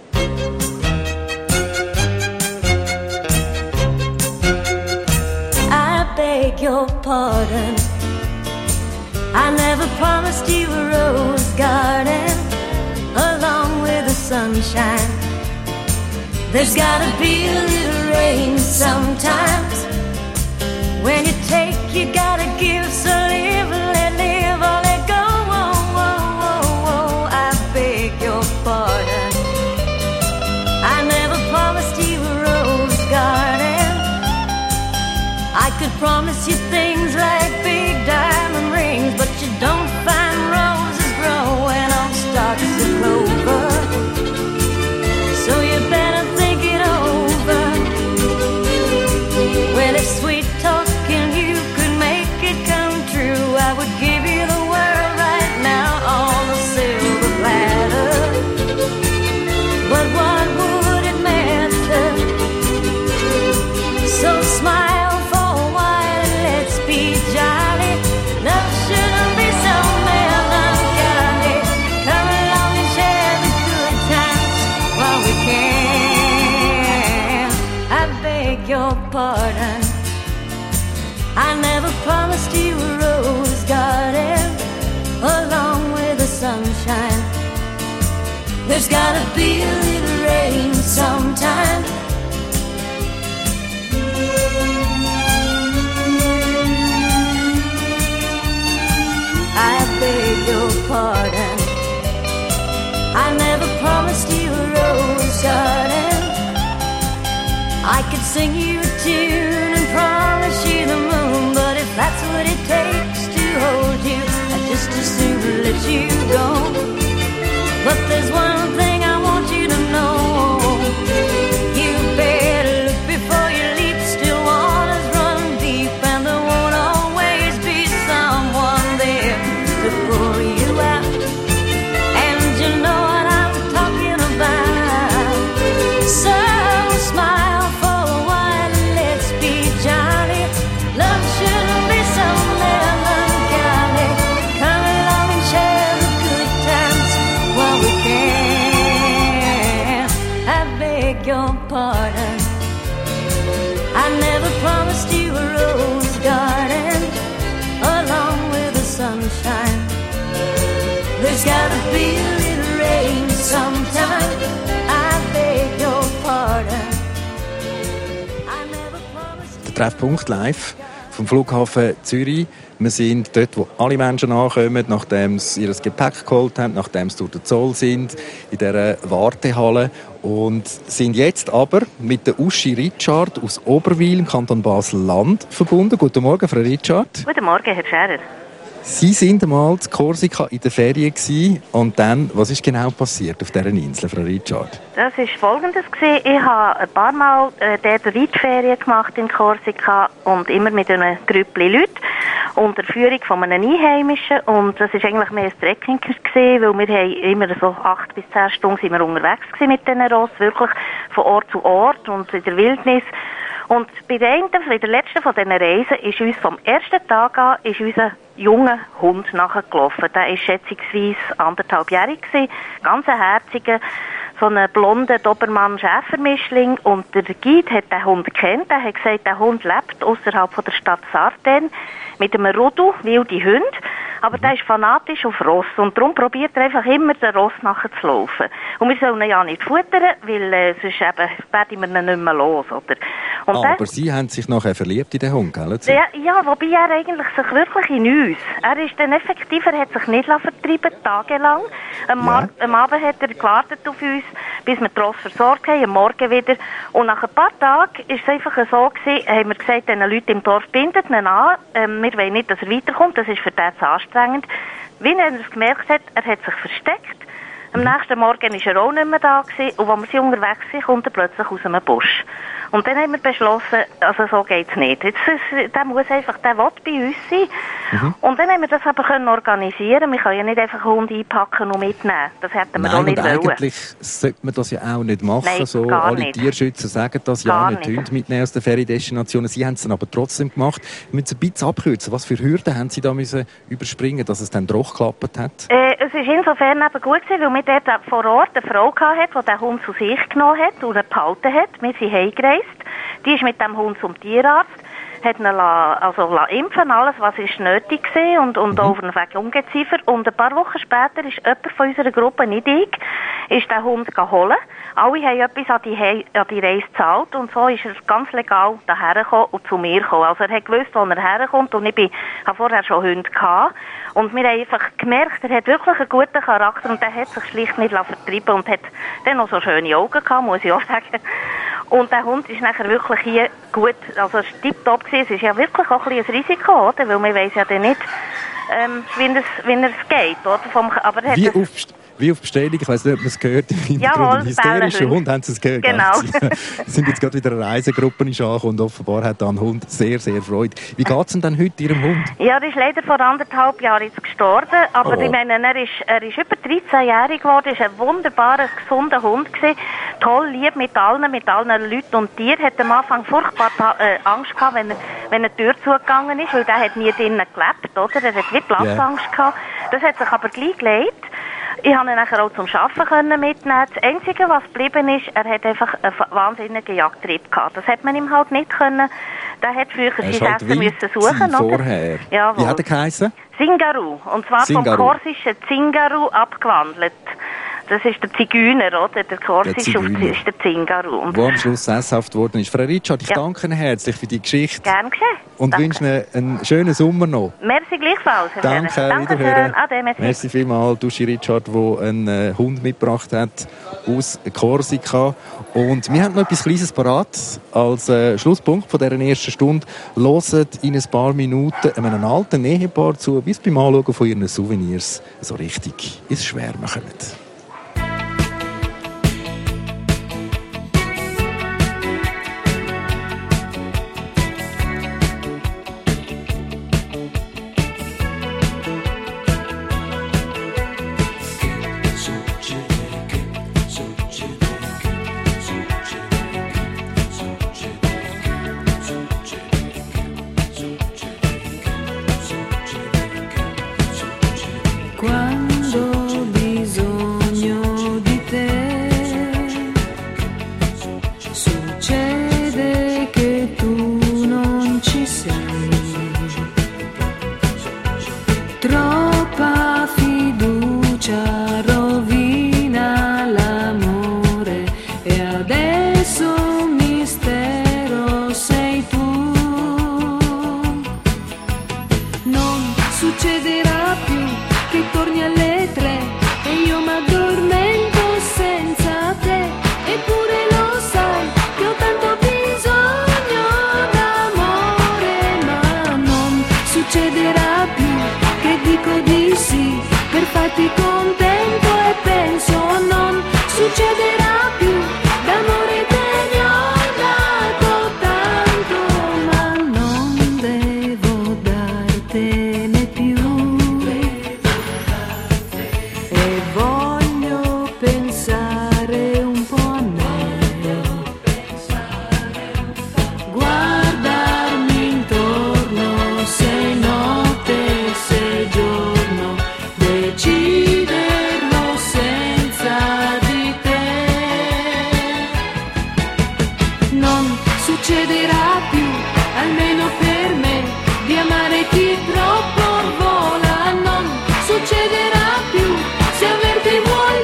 I beg your pardon. I never promised you a rose garden along with the sunshine. There's gotta be a little rain sometimes. When you take, you gotta give, so live, let or let go. Oh, oh, oh, oh, I beg your pardon. I never promised you a rose garden. I could promise you things like big diamond rings, but you don't find roses growing on stalks of clover. So you better think it over. Well, if sweet talk I would give you the world right now on a silver platter. But what would it matter? So smile for a while and let's be jolly. Love shouldn't be so melancholy. Come along and share the good times while we can. I beg your pardon. I never promised you a rose garden along with the sunshine. There's gotta be a little rain sometime. I beg your pardon. I never promised you a rose garden. I could sing you a tune and promise you the moon, but if that's what it takes to hold you, I'd just as soon let you go. But there's one thing I want you to know. You better look before you leap, still waters run deep, and there won't always be someone there to pull you out. And you know what I'm talking about. So smile for a while and let's be jolly. Love shouldn't be so melancholy. Come along and share the good times while we can. I beg your pardon. I never promised you a rose garden along with the sunshine. There's gotta be a little rain sometime. I beg your pardon. Der Treffpunkt live vom Flughafen Zürich. Wir sind dort, wo alle Menschen ankommen, nachdem sie ihr Gepäck geholt haben, nachdem sie durch den Zoll sind, in dieser Wartehalle. Und sind jetzt aber mit der Uschi Ritschard aus Oberwil im Kanton Basel-Land verbunden. Guten Morgen, Frau Ritschard. Guten Morgen, Herr Scherer. Sie sind einmal in Korsika in der Ferien gewesen. Und dann, was ist genau passiert auf dieser Insel, Frau Ritschard? Das war Folgendes. Ich habe ein paar Mal dort Reitferien gemacht in Korsika und immer mit einer Gruppe Leute unter Führung von einem Einheimischen. Und das war eigentlich mehr ein Trekking gewesen, weil wir haben immer so 8 bis 10 Stunden sind wir unterwegs gewesen mit diesen Rossen, wirklich von Ort zu Ort und in der Wildnis. Und bei der letzten von diesen Reisen ist uns vom ersten Tag an ist unser junger Hund nachgelaufen. Der war schätzungsweise 1,5-jährig gewesen, ganz ein herziger, so einen blonden Dobermann-Schäfermischling. Und der Guide hat den Hund gekannt. Er hat gesagt, der Hund lebt außerhalb von der Stadt Sartène mit einem Rudel, wilde Hunde. Aber der ist fanatisch auf Ross und darum probiert er einfach immer, den Ross nachzulaufen. Und wir sollen ihn ja nicht futtern, weil sonst eben werden wir ihn nicht mehr los, oder? Und aber Sie haben sich nachher verliebt in den Hund, gell? Ja, wobei er eigentlich sich wirklich in uns. Er ist dann effektiv, er hat sich nicht vertrieben, tagelang. Am Abend hat er gewartet auf uns, bis wir Trost versorgt haben, am Morgen wieder. Und nach ein paar Tagen ist es einfach so gewesen, haben wir gesagt, den Leuten im Dorf, bindet ihn an, wir wollen nicht, dass er weiterkommt, das ist für den zu anstrengend. Wie er es gemerkt hat, er hat sich versteckt. Am nächsten Morgen war er auch nicht mehr da gewesen, und als wir unterwegs sind, kommt er plötzlich aus einem Busch. Und dann haben wir beschlossen, also so geht's nicht. Der will bei uns sein. Und dann haben wir das aber können organisieren. Wir können ja nicht einfach einen Hund einpacken und mitnehmen. Das hätten wir doch nicht wollen. Eigentlich sollte man das ja auch nicht machen. Nein, so, gar alle nicht. Tierschützer sagen das ja nicht. Hunde mitnehmen aus den Feriendestinationen. Sie haben es dann aber trotzdem gemacht. Wir müssen ein bisschen abkürzen. Was für Hürden haben Sie da müssen überspringen, dass es dann doch geklappt hat? Es ist insofern eben gut gewesen, weil wir dort vor Ort eine Frau hatten, die den Hund zu sich genommen hat und ihn behalten hat. Wir sind heimgereist. Die ist mit dem Hund zum Tierarzt, hat ihn impfen, alles, was ist nötig war, und auch wegen Ungeziefer. Und ein paar Wochen später ist jemand von unserer Gruppe, nicht ich, ist den Hund holen. Alle haben etwas an die Reise gezahlt, und so ist er ganz legal daher gekommen und zu mir gekommen. Also er hat gewusst, wo er herkommt, und ich habe vorher schon Hunde gehabt. Und wir haben einfach gemerkt, er hat wirklich einen guten Charakter, und der hat sich schlicht nicht vertrieben und hat dann noch so schöne Augen gehabt, muss ich auch sagen. Und der Hund ist nachher wirklich hier gut, also es war tipptopp gewesen. Es ist ja wirklich auch ein bisschen ein Risiko, oder? Weil man weiss ja dann nicht, wie es geht, oder? Aber er hat Wie auf Bestellung, ich weiss nicht, ob man es gehört, im Hintergrund, ein hysterischer Hund, haben Sie es gehört? Genau. Sie sind jetzt gerade wieder eine Reisegruppe angekommen, und offenbar hat da ein Hund sehr, sehr Freude. Wie geht es denn heute Ihrem Hund? Ja, er ist leider vor 1,5 Jahren jetzt gestorben, aber ich meine, er ist über 13-jährig geworden, ist ein wunderbarer, gesunder Hund gewesen, toll, lieb mit allen Leuten und Tieren, hat am Anfang furchtbar Angst gehabt, wenn eine Tür zugegangen ist, weil der hat nie drinnen gelebt, oder? Er hat wie Platzangst gehabt. Das hat sich aber gleich gelegt. Ich konnte ihn nachher auch zum Arbeiten mitnehmen. Das Einzige, was geblieben ist, er hat einfach einen wahnsinnigen Jagdtrieb gehabt. Das hätte man ihm halt nicht können. Der hat früher sein Essen müssen suchen. Vorher. Jawohl. Wie hat er geheißen? Singaru. Und zwar vom korsischen Zingaru abgewandelt. Das ist der Zigeuner, oder? Der korsische ist der Zingaru. Wo am Schluss sesshaft geworden ist. Frau Ritschard, ich danke Ihnen herzlich für die Geschichte. Gern geschehen. Und wünsche Ihnen einen schönen Sommer noch. Merci gleichfalls. Danke, wiederhören. Ade, merci vielmals, Duschi Ritschard, der einen Hund mitgebracht hat aus Korsika. Und wir haben noch etwas Kleines parat als Schlusspunkt von dieser ersten Stunde. Hört in ein paar Minuten einem alten Ehepaar zu, bis beim Anschauen von ihren Souvenirs so richtig ins Schwärmen kommen.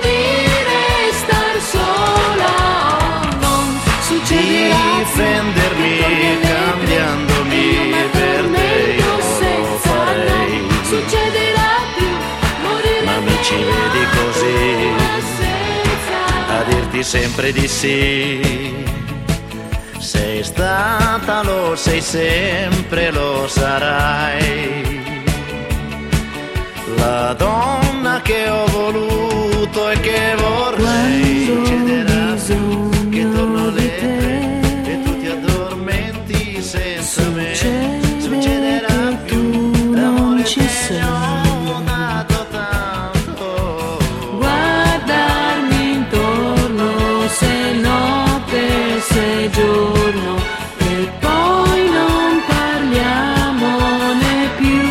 Difender Cambiandomi, cambiandomi, per te io lo farei. Succederà più, morire. Ma mi ci vedi così, a dirti sempre di sì. Sei stata, lo sei sempre, lo sarai. La donna che ho voluto e che vorrei. Succederà che torno alle 3 e tu ti addormenti senza me. Succederà più, l'amore te ne ho dato tanto. Guardarmi intorno, se notte, se giorno, e poi non parliamone più.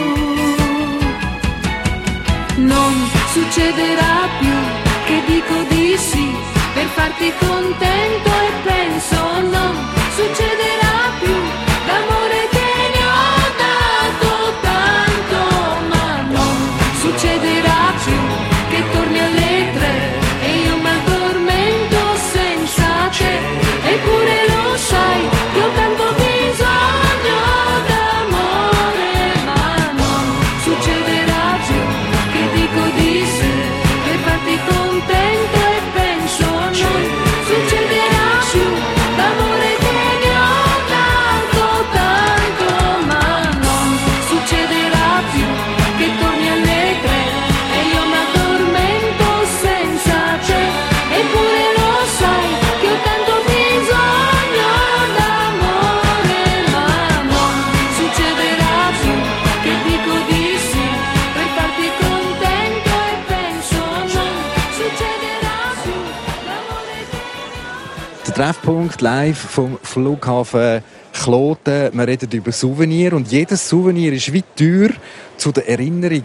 Non succederà più che dico di sì per farti contento e penso non succederà più. D'amore te ne ho dato tanto, ma non succederà più che torni alle 3 e io mi addormento senza te. Eppure lo sai che ho tanto bisogno d'amore, ma non succederà più che dico di sì per farti contento e penso non succederà più. D'amore te ne ho dato tanto, ma non succederà più che torni alle 3 e io mi addormento senza te. Eppure lo sai che ho tanto bisogno d'amore, ma non succederà più che dico di sì per farti contento e penso non succederà più. D'amore te Der Treffpunkt live vom Flughafen Kloten. Wir reden über Souvenir und jedes Souvenir ist wie die Tür zu der Erinnerung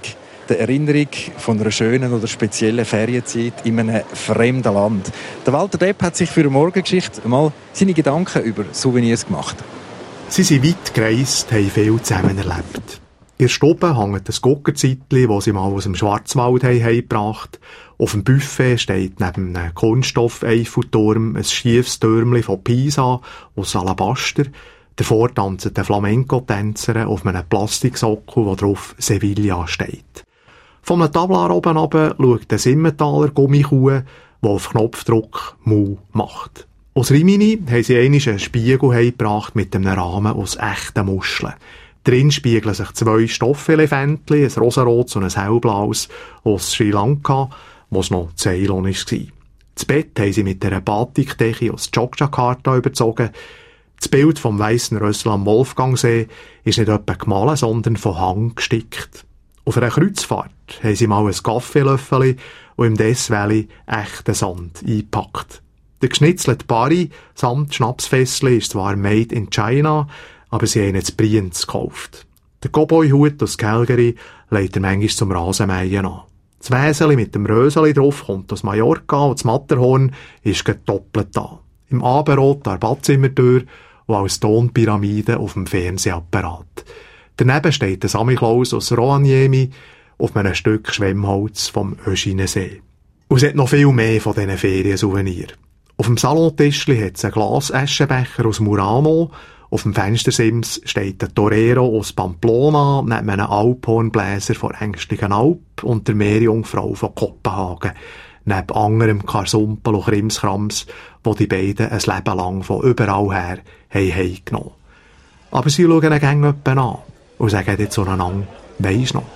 von einer schönen oder speziellen Ferienzeit in einem fremden Land. Der Walter Depp hat sich für eine Morgengeschichte mal seine Gedanken über Souvenirs gemacht. Sie sind weit gereist, haben viel zusammen erlebt. In der Stube hängt ein Guggenzeitchen, das sie mal aus dem Schwarzwald heimgebracht haben. Auf dem Buffet steht neben einem Kunststoff-Eiffelturm ein schiefes Türmchen von Pisa aus Alabaster. Davor tanzen die Flamenco-Tänzer auf einem Plastiksockel, wo drauf Sevilla steht. Von einem Tablar oben runter schaut der Simmentaler Gummikuh, der auf Knopfdruck Mu macht. Aus Rimini haben sie einmal einen Spiegel heimgebracht mit einem Rahmen aus echten Muscheln. Drin spiegeln sich 2 Stoffelefantchen, ein rosarotes und ein hellblaues, aus Sri Lanka, was noch Ceylon war. Das Bett haben sie mit einer Batikdecke aus Yogyakarta überzogen. Das Bild vom weißen Rössel am Wolfgangsee ist nicht etwa gemalt, sondern von Hang gestickt. Auf einer Kreuzfahrt haben sie mal ein Kaffeelöffel und im Deswelle echten Sand eingepackt. Der geschnitzelte Barry samt Schnapsfässli ist zwar made in China, aber sie haben jetzt Brienz gekauft. Der Cowboy-Hut aus Calgary legt er manchmal zum Rasenmähen an. Das Wäseli mit dem Röseli drauf kommt aus Mallorca und das Matterhorn ist doppelt da. Im Abendrot an der Badzimmertür und als Tonpyramide auf dem Fernsehapparat. Daneben steht der Samichlaus aus Rovaniemi auf einem Stück Schwemmholz vom Öschinensee. Und es hat noch viel mehr von diesen Feriensouvenirs. Auf dem Salontischli hat es einen Glasaschenbecher aus Murano. Auf dem Fenstersims steht der Torero aus Pamplona neben einem Alphornbläser von Ängstlichen Alp und der Meerjungfrau von Kopenhagen. Neben anderem Karsumpel und Krimskrams, wo die beiden ein Leben lang von überall her heimgenommen haben. Aber sie schauen ihn gerne an und sagen jetzt zueinander, weisst noch.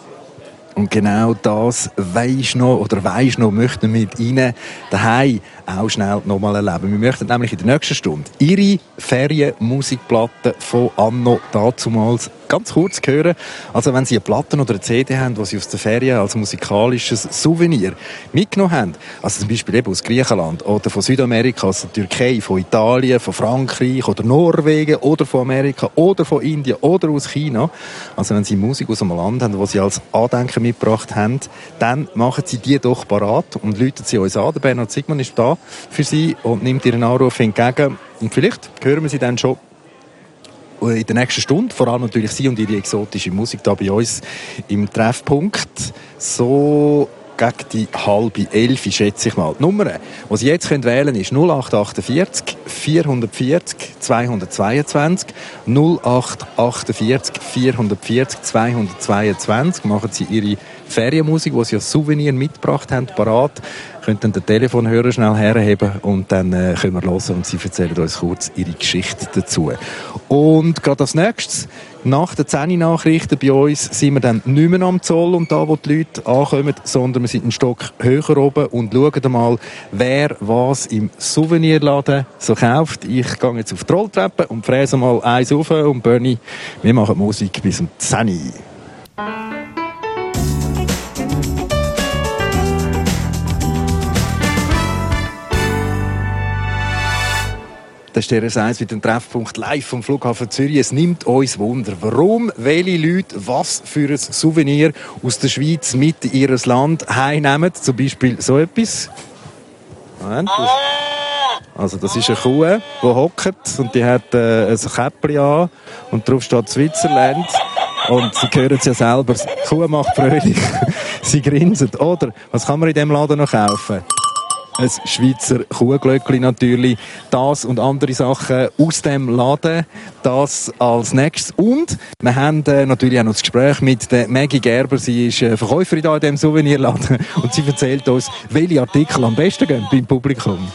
Und genau das weisst noch möchten wir mit Ihnen daheim auch schnell nochmal erleben. Wir möchten nämlich in der nächsten Stunde Ihre Ferienmusikplatte von Anno dazumals ganz kurz hören. Also wenn Sie eine Platte oder eine CD haben, die Sie aus der Ferien als musikalisches Souvenir mitgenommen haben, also zum Beispiel eben aus Griechenland oder von Südamerika, aus der Türkei, von Italien, von Frankreich oder Norwegen oder von Amerika oder von Indien oder aus China, also wenn Sie Musik aus einem Land haben, die Sie als Andenken mitgebracht haben, dann machen Sie die doch parat und rufen Sie uns an. Der Bernhard Sigmann ist da für Sie und nimmt Ihren Anruf entgegen. Und vielleicht hören wir Sie dann schon in der nächsten Stunde, vor allem natürlich Sie und Ihre exotische Musik da bei uns im Treffpunkt. So gegen die 10:30, schätze ich mal. Die Nummer, die Sie jetzt wählen können, ist 0848 440 222. 0848 440 222. Machen Sie Ihre Ferienmusik, die Sie als Souvenir mitgebracht haben, parat. Könnt dann den Telefonhörer schnell herheben und dann können wir hören und Sie erzählen uns kurz Ihre Geschichte dazu. Und gerade als nächstes, nach den 10-Nachrichten bei uns, sind wir dann nicht mehr am Zoll und da, wo die Leute ankommen, sondern wir sind einen Stock höher oben und schauen mal, wer was im Souvenirladen so kauft. Ich gehe jetzt auf die Rolltreppe und fräse mal eins rauf und Bernie, wir machen Musik bis um 10 Uhr. Das ist der Seins mit dem Treffpunkt live vom Flughafen Zürich. Es nimmt uns Wunder, warum welche Leute was für ein Souvenir aus der Schweiz mit in ihr Land heimnehmen. Zum Beispiel so etwas. Moment. Also das ist eine Kuh, die hockt und die hat ein Käppchen an und drauf steht Switzerland. Und Sie hören es ja selber, die Kuh macht fröhlich. Sie grinsen. Oder, was kann man in diesem Laden noch kaufen? Ein Schweizer Kuhglöckli natürlich. Das und andere Sachen aus dem Laden. Das als nächstes. Und wir haben natürlich auch noch das Gespräch mit der Maggie Gerber. Sie ist Verkäuferin hier in diesem Souvenirladen. Und sie erzählt uns, welche Artikel am besten gehen beim Publikum.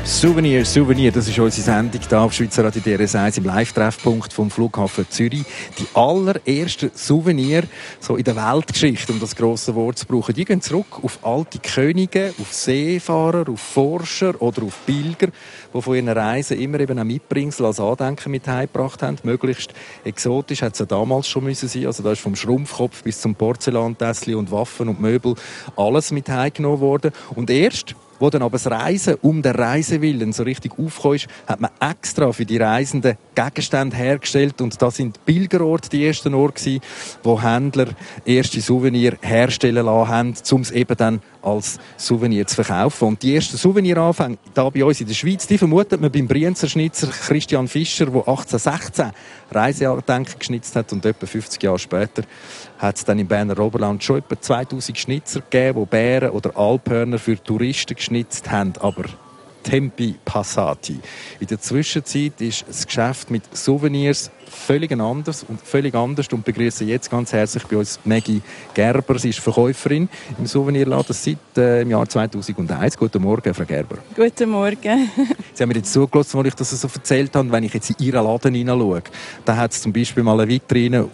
Souvenir, das ist unsere Sendung hier auf Schweizer Radio DRS1 im Live-Treffpunkt vom Flughafen Zürich. Die allerersten Souvenir so in der Weltgeschichte, um das grosse Wort zu brauchen, die gehen zurück auf alte Könige, auf Seefahrer, auf Forscher oder auf Pilger, die von ihren Reisen immer eben ein Mitbringsel als Andenken mit heimgebracht haben. Möglichst exotisch hat es ja damals schon müssen sein. Also da ist vom Schrumpfkopf bis zum Porzellantässchen und Waffen und Möbel alles mit heimgenommen worden. Und erst wo dann aber das Reisen um den Reisewillen so richtig aufgekommen ist, hat man extra für die Reisenden Gegenstände hergestellt. Und da sind die Pilgerorte die ersten Orte gewesen, wo Händler erste Souvenir herstellen lassen haben, um es eben dann als Souvenir zu verkaufen. Und die ersten Souveniranfänge hier bei uns in der Schweiz, die vermutet man beim Brienzer Schnitzer Christian Fischer, der 1816 Reiseandenken geschnitzt hat, und etwa 50 Jahre später hat es dann im Berner Oberland schon etwa 2000 Schnitzer gegeben, die Bären oder Alphörner für Touristen geschnitzt haben. Aber Tempi Passati. In der Zwischenzeit ist das Geschäft mit Souvenirs völlig anders und begrüße jetzt ganz herzlich bei uns Maggie Gerber. Sie ist Verkäuferin im Souvenirladen seit im Jahr 2001. Guten Morgen, Frau Gerber. Guten Morgen. Sie haben mir jetzt zugelassen, als ich das so erzählt habe. Wenn ich jetzt in Ihren Laden hineinschaue, da hat es zum Beispiel mal eine Vitrine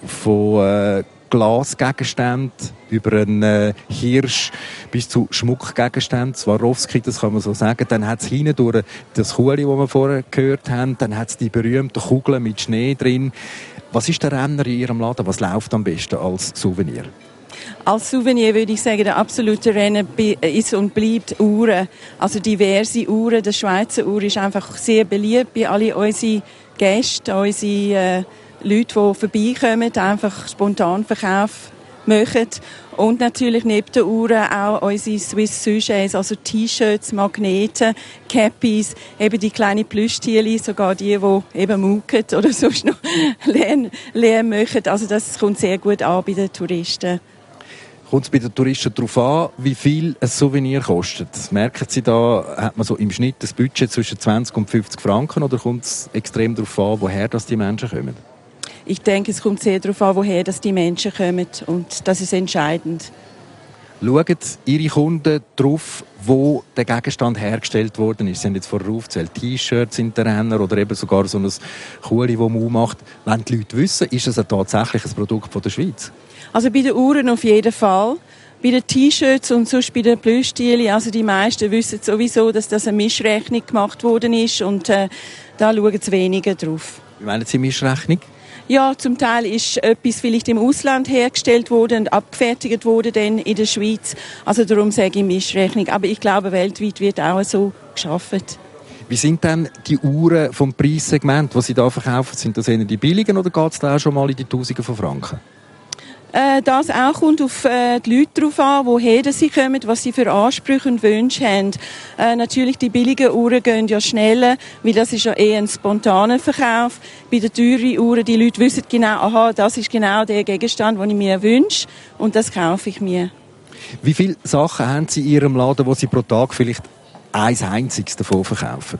von Glasgegenständen über einen Hirsch bis zu Schmuckgegenständen, Swarovski, das kann man so sagen. Dann hat es hinten durch das Kuhli, das wir vorher gehört haben, dann hat es die berühmten Kugeln mit Schnee drin. Was ist der Renner in Ihrem Laden? Was läuft am besten als Souvenir? Als Souvenir würde ich sagen, der absolute Renner ist und bleibt Uhren. Also diverse Uhren. Die Schweizer Uhr ist einfach sehr beliebt bei all unseren Gästen, unsere Leute, die vorbeikommen, einfach spontan Verkauf machen. Und natürlich neben den Uhren auch unsere Swiss Sujets, also T-Shirts, Magneten, Cappies, eben die kleinen Plüschtierchen, sogar die eben mucken oder sonst noch leer machen. Also das kommt sehr gut an bei den Touristen. Kommt es bei den Touristen darauf an, wie viel ein Souvenir kostet? Merken Sie da, hat man so im Schnitt ein Budget zwischen 20 und 50 Franken oder kommt es extrem darauf an, woher das die Menschen kommen? Ich denke, es kommt sehr darauf an, woher das die Menschen kommen, und das ist entscheidend. Schauen Ihre Kunden darauf, wo der Gegenstand hergestellt worden ist? Sie haben jetzt vorher aufgezählt, T-Shirts sind der Renner oder eben sogar so ein Kuhli, das man macht. Wenn die Leute wissen, ist es tatsächlich ein Produkt von der Schweiz? Also bei den Uhren auf jeden Fall. Bei den T-Shirts und sonst bei den Plüschtieren, also die meisten wissen sowieso, dass das eine Mischrechnung gemacht worden ist, und da schauen sie weniger drauf. Wie meinen Sie Mischrechnung? Ja, zum Teil ist etwas vielleicht im Ausland hergestellt worden und abgefertigt worden dann in der Schweiz. Also darum sage ich Mischrechnung. Aber ich glaube, weltweit wird auch so gearbeitet. Wie sind denn die Uhren vom Preissegment, die Sie da verkaufen? Sind das eher die billigen oder geht es da auch schon mal in die Tausenden von Franken? Das auch kommt auf die Leute darauf an, woher sie kommen, was sie für Ansprüche und Wünsche haben. Natürlich, die billigen Uhren gehen ja schneller, weil das ist ja eher ein spontaner Verkauf. Bei den teuren Uhren, die Leute wissen genau, aha, das ist genau der Gegenstand, den ich mir wünsche, und das kaufe ich mir. Wie viele Sachen haben Sie in Ihrem Laden, wo Sie pro Tag vielleicht ein einziges davon verkaufen?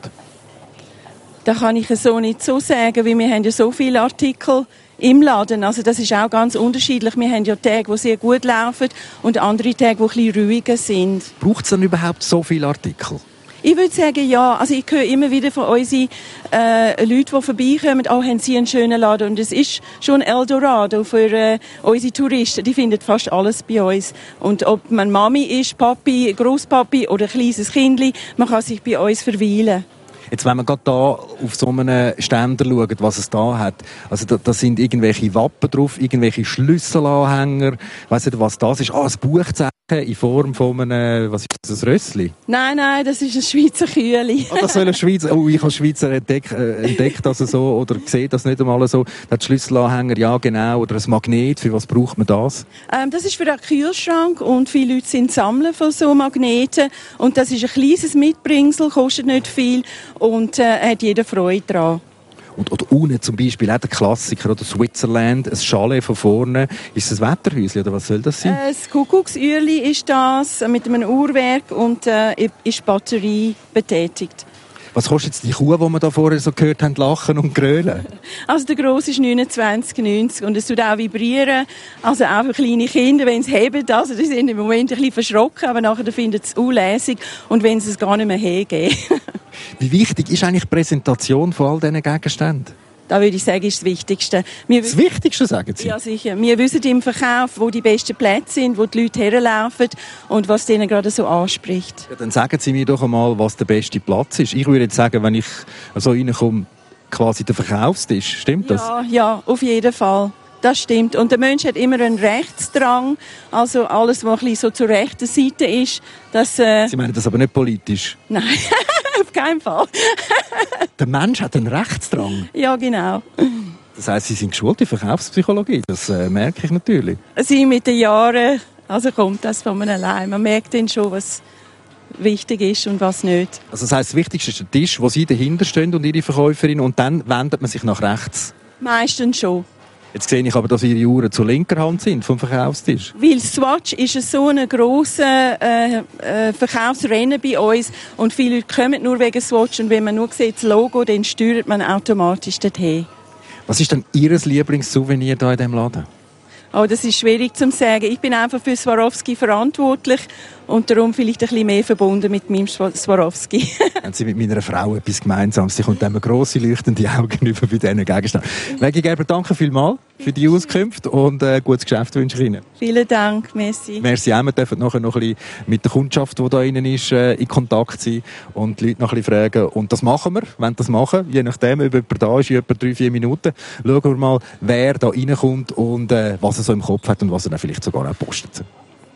Das kann ich so nicht so sagen, weil wir haben ja so viele Artikel im Laden. Also das ist auch ganz unterschiedlich. Wir haben ja Tage, die sehr gut laufen, und andere Tage, die ein bisschen ruhiger sind. Braucht es denn überhaupt so viele Artikel? Ich würde sagen, ja. Also ich höre immer wieder von unseren Leuten, die vorbeikommen, auch haben sie einen schönen Laden. Und es ist schon Eldorado für unsere Touristen. Die finden fast alles bei uns. Und ob man Mami ist, Papi, Grosspapi oder ein kleines Kindli, man kann sich bei uns verweilen. Jetzt, wenn man gerade da auf so einen Ständer schaut, was es da hat, also da sind irgendwelche Wappen drauf, irgendwelche Schlüsselanhänger, ich weiss nicht, was das ist. Ein Buchzeichen in Form von einem, was ist das, ein Rössli? Nein, das ist ein Schweizer Kühli. Das soll ein Schweizer, ich habe Schweizer entdeckt also so, oder sehe das nicht einmal so. Der Schlüsselanhänger, ja genau, oder ein Magnet, für was braucht man das? Das ist für einen Kühlschrank, und viele Leute sind Sammler von so Magneten, und das ist ein kleines Mitbringsel, kostet nicht viel, und hat jeder Freude daran. Und oder unten zum Beispiel auch der Klassiker, oder Switzerland, ein Chalet von vorne. Ist das ein Wetterhäuschen, oder was soll das sein? Das Kuckucksuhrli ist das, mit einem Uhrwerk, und ist Batterie betätigt. Was kostet jetzt die Kuh, die wir da vorher so gehört haben, lachen und grölen? Also der Grosse ist 29,90 und es tut auch vibrieren. Also auch für kleine Kinder, wenn sie heben, also die sind im Moment ein bisschen verschrocken, aber nachher finden sie es unlässig und wenn sie es gar nicht mehr hergeben. Wie wichtig ist eigentlich die Präsentation von all diesen Gegenständen? Da würde ich sagen, ist das Wichtigste. Das Wichtigste, sagen Sie? Ja, sicher. Wir wissen im Verkauf, wo die besten Plätze sind, wo die Leute herlaufen und was denen gerade so anspricht. Ja, dann sagen Sie mir doch einmal, was der beste Platz ist. Ich würde jetzt sagen, wenn ich so reinkomme, quasi der Verkaufstisch. Stimmt das? Ja, auf jeden Fall. Das stimmt. Und der Mensch hat immer einen Rechtsdrang. Also alles, was ein bisschen so zur rechten Seite ist. Das, Sie meinen das aber nicht politisch? Nein, auf keinen Fall. Der Mensch hat einen Rechtsdrang? Ja, genau. Das heisst, Sie sind geschult in Verkaufspsychologie. Das merke ich natürlich. Sie mit den Jahren, also kommt das von allein. Man merkt dann schon, was wichtig ist und was nicht. Also das heisst, das Wichtigste ist der Tisch, wo Sie dahinter stehen und Ihre Verkäuferin, und dann wendet man sich nach rechts? Meistens schon. Jetzt sehe ich aber, dass Ihre Uhren zur linken Hand sind vom Verkaufstisch. Weil Swatch ist so ein grosses Verkaufsrennen bei uns und viele Leute kommen nur wegen Swatch und wenn man nur sieht das Logo, dann steuert man automatisch dorthin. Was ist denn Ihr Lieblingssouvenir hier in diesem Laden? Oh, das ist schwierig zu sagen. Ich bin einfach für Swarovski verantwortlich und darum vielleicht ein bisschen mehr verbunden mit meinem Swarovski. Haben Sie mit meiner Frau etwas Gemeinsames? Sie kommt einem grosse, leuchtende Augen über bei diesen Gegenständen. Maggie Gerber, danke vielmals für die Auskünfte und gutes Geschäft wünsche ich Ihnen. Vielen Dank, merci. Merci auch. Wir dürfen nachher noch ein bisschen mit der Kundschaft, die da innen ist, in Kontakt sein und die Leute noch ein bisschen fragen. Und das machen wir, wenn das machen. Je nachdem, ob jemand da ist, in etwa 3-4 Minuten. Schauen wir mal, wer da reinkommt und was er so im Kopf hat und was er dann vielleicht sogar auch postet.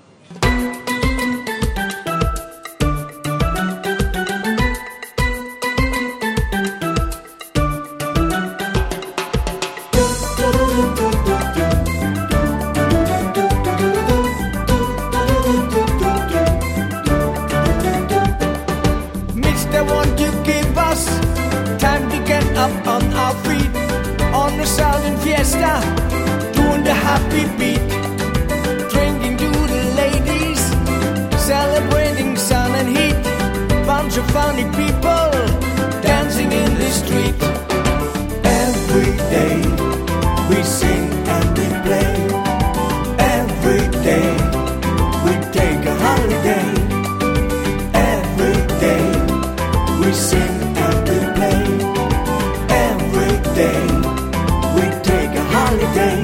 Mister, won't you give us time to get up on our feet on the Southern Fiesta, doing the happy beat, drinking to the ladies, celebrating sun and heat, bunch of funny people dancing in the street. Every day we sing and we play. Every day we take a holiday. Every day we sing and we play. Every day we take a holiday.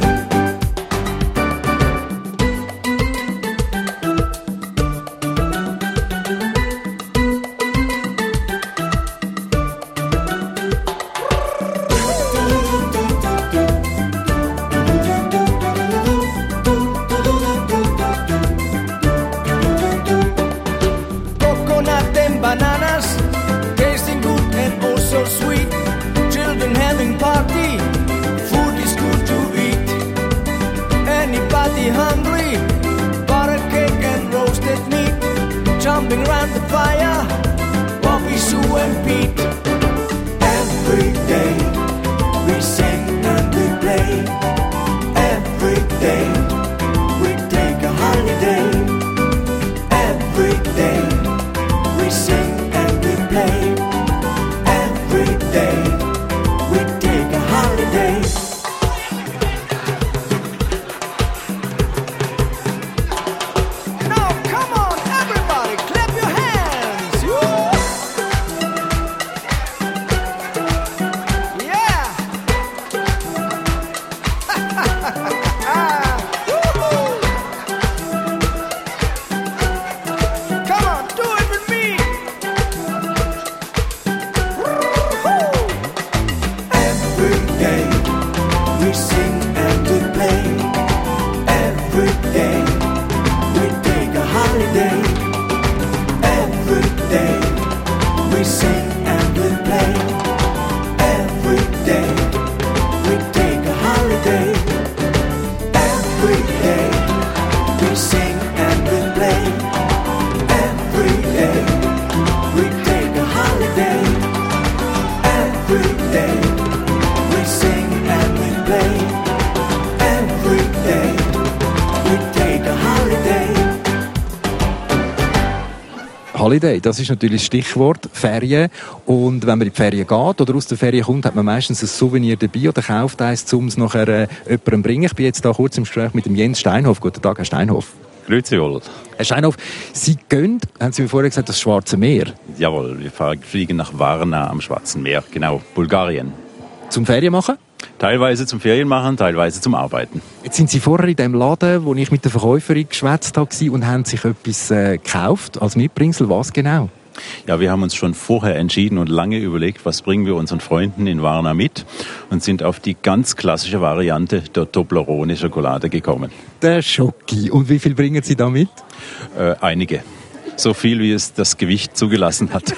Coconut and bananas, tasting good and oh so sweet. Children having party, food is good to eat. Anybody hungry? Butter cake and roasted meat. Jumping round the fire, Bobby, Sue and Pete. Every day we sing and we play. Every day we take a holiday. Every day we sing and we play. Every day we take a holiday. Now come on, everybody, clap your hands. Woo! Yeah. Woo-hoo. Come on, do it with me. Every day we sing and we play. Every day we take a holiday. Every day we sing and we play. Every day we take a holiday. Every day we sing and we play. Every day we take a holiday. Every day we sing and we play. Every day we take a holiday. Holiday, das ist natürlich das Stichwort, Ferien. Und wenn man in die Ferien geht oder aus der Ferien kommt, hat man meistens ein Souvenir dabei oder kauft eins, um es nachher jemandem zu bringen. Ich bin jetzt da kurz im Gespräch mit dem Jens Steinhoff. Guten Tag, Herr Steinhoff. Grüezi wohl. Herr Steinhoff, Sie gehen, haben Sie mir vorher gesagt, das Schwarze Meer? Jawohl, wir fliegen nach Varna am Schwarzen Meer, genau, Bulgarien. Zum Ferien machen? Teilweise zum Ferien machen, teilweise zum Arbeiten. Jetzt sind Sie vorher in dem Laden, wo ich mit der Verkäuferin geschwätzt habe, und haben sich etwas gekauft als Mitbringsel. Was genau? Ja, wir haben uns schon vorher entschieden und lange überlegt, was bringen wir unseren Freunden in Varna mit und sind auf die ganz klassische Variante der Toblerone-Schokolade gekommen. Der Schoki. Und wie viel bringen Sie da mit? Einige. So viel, wie es das Gewicht zugelassen hat.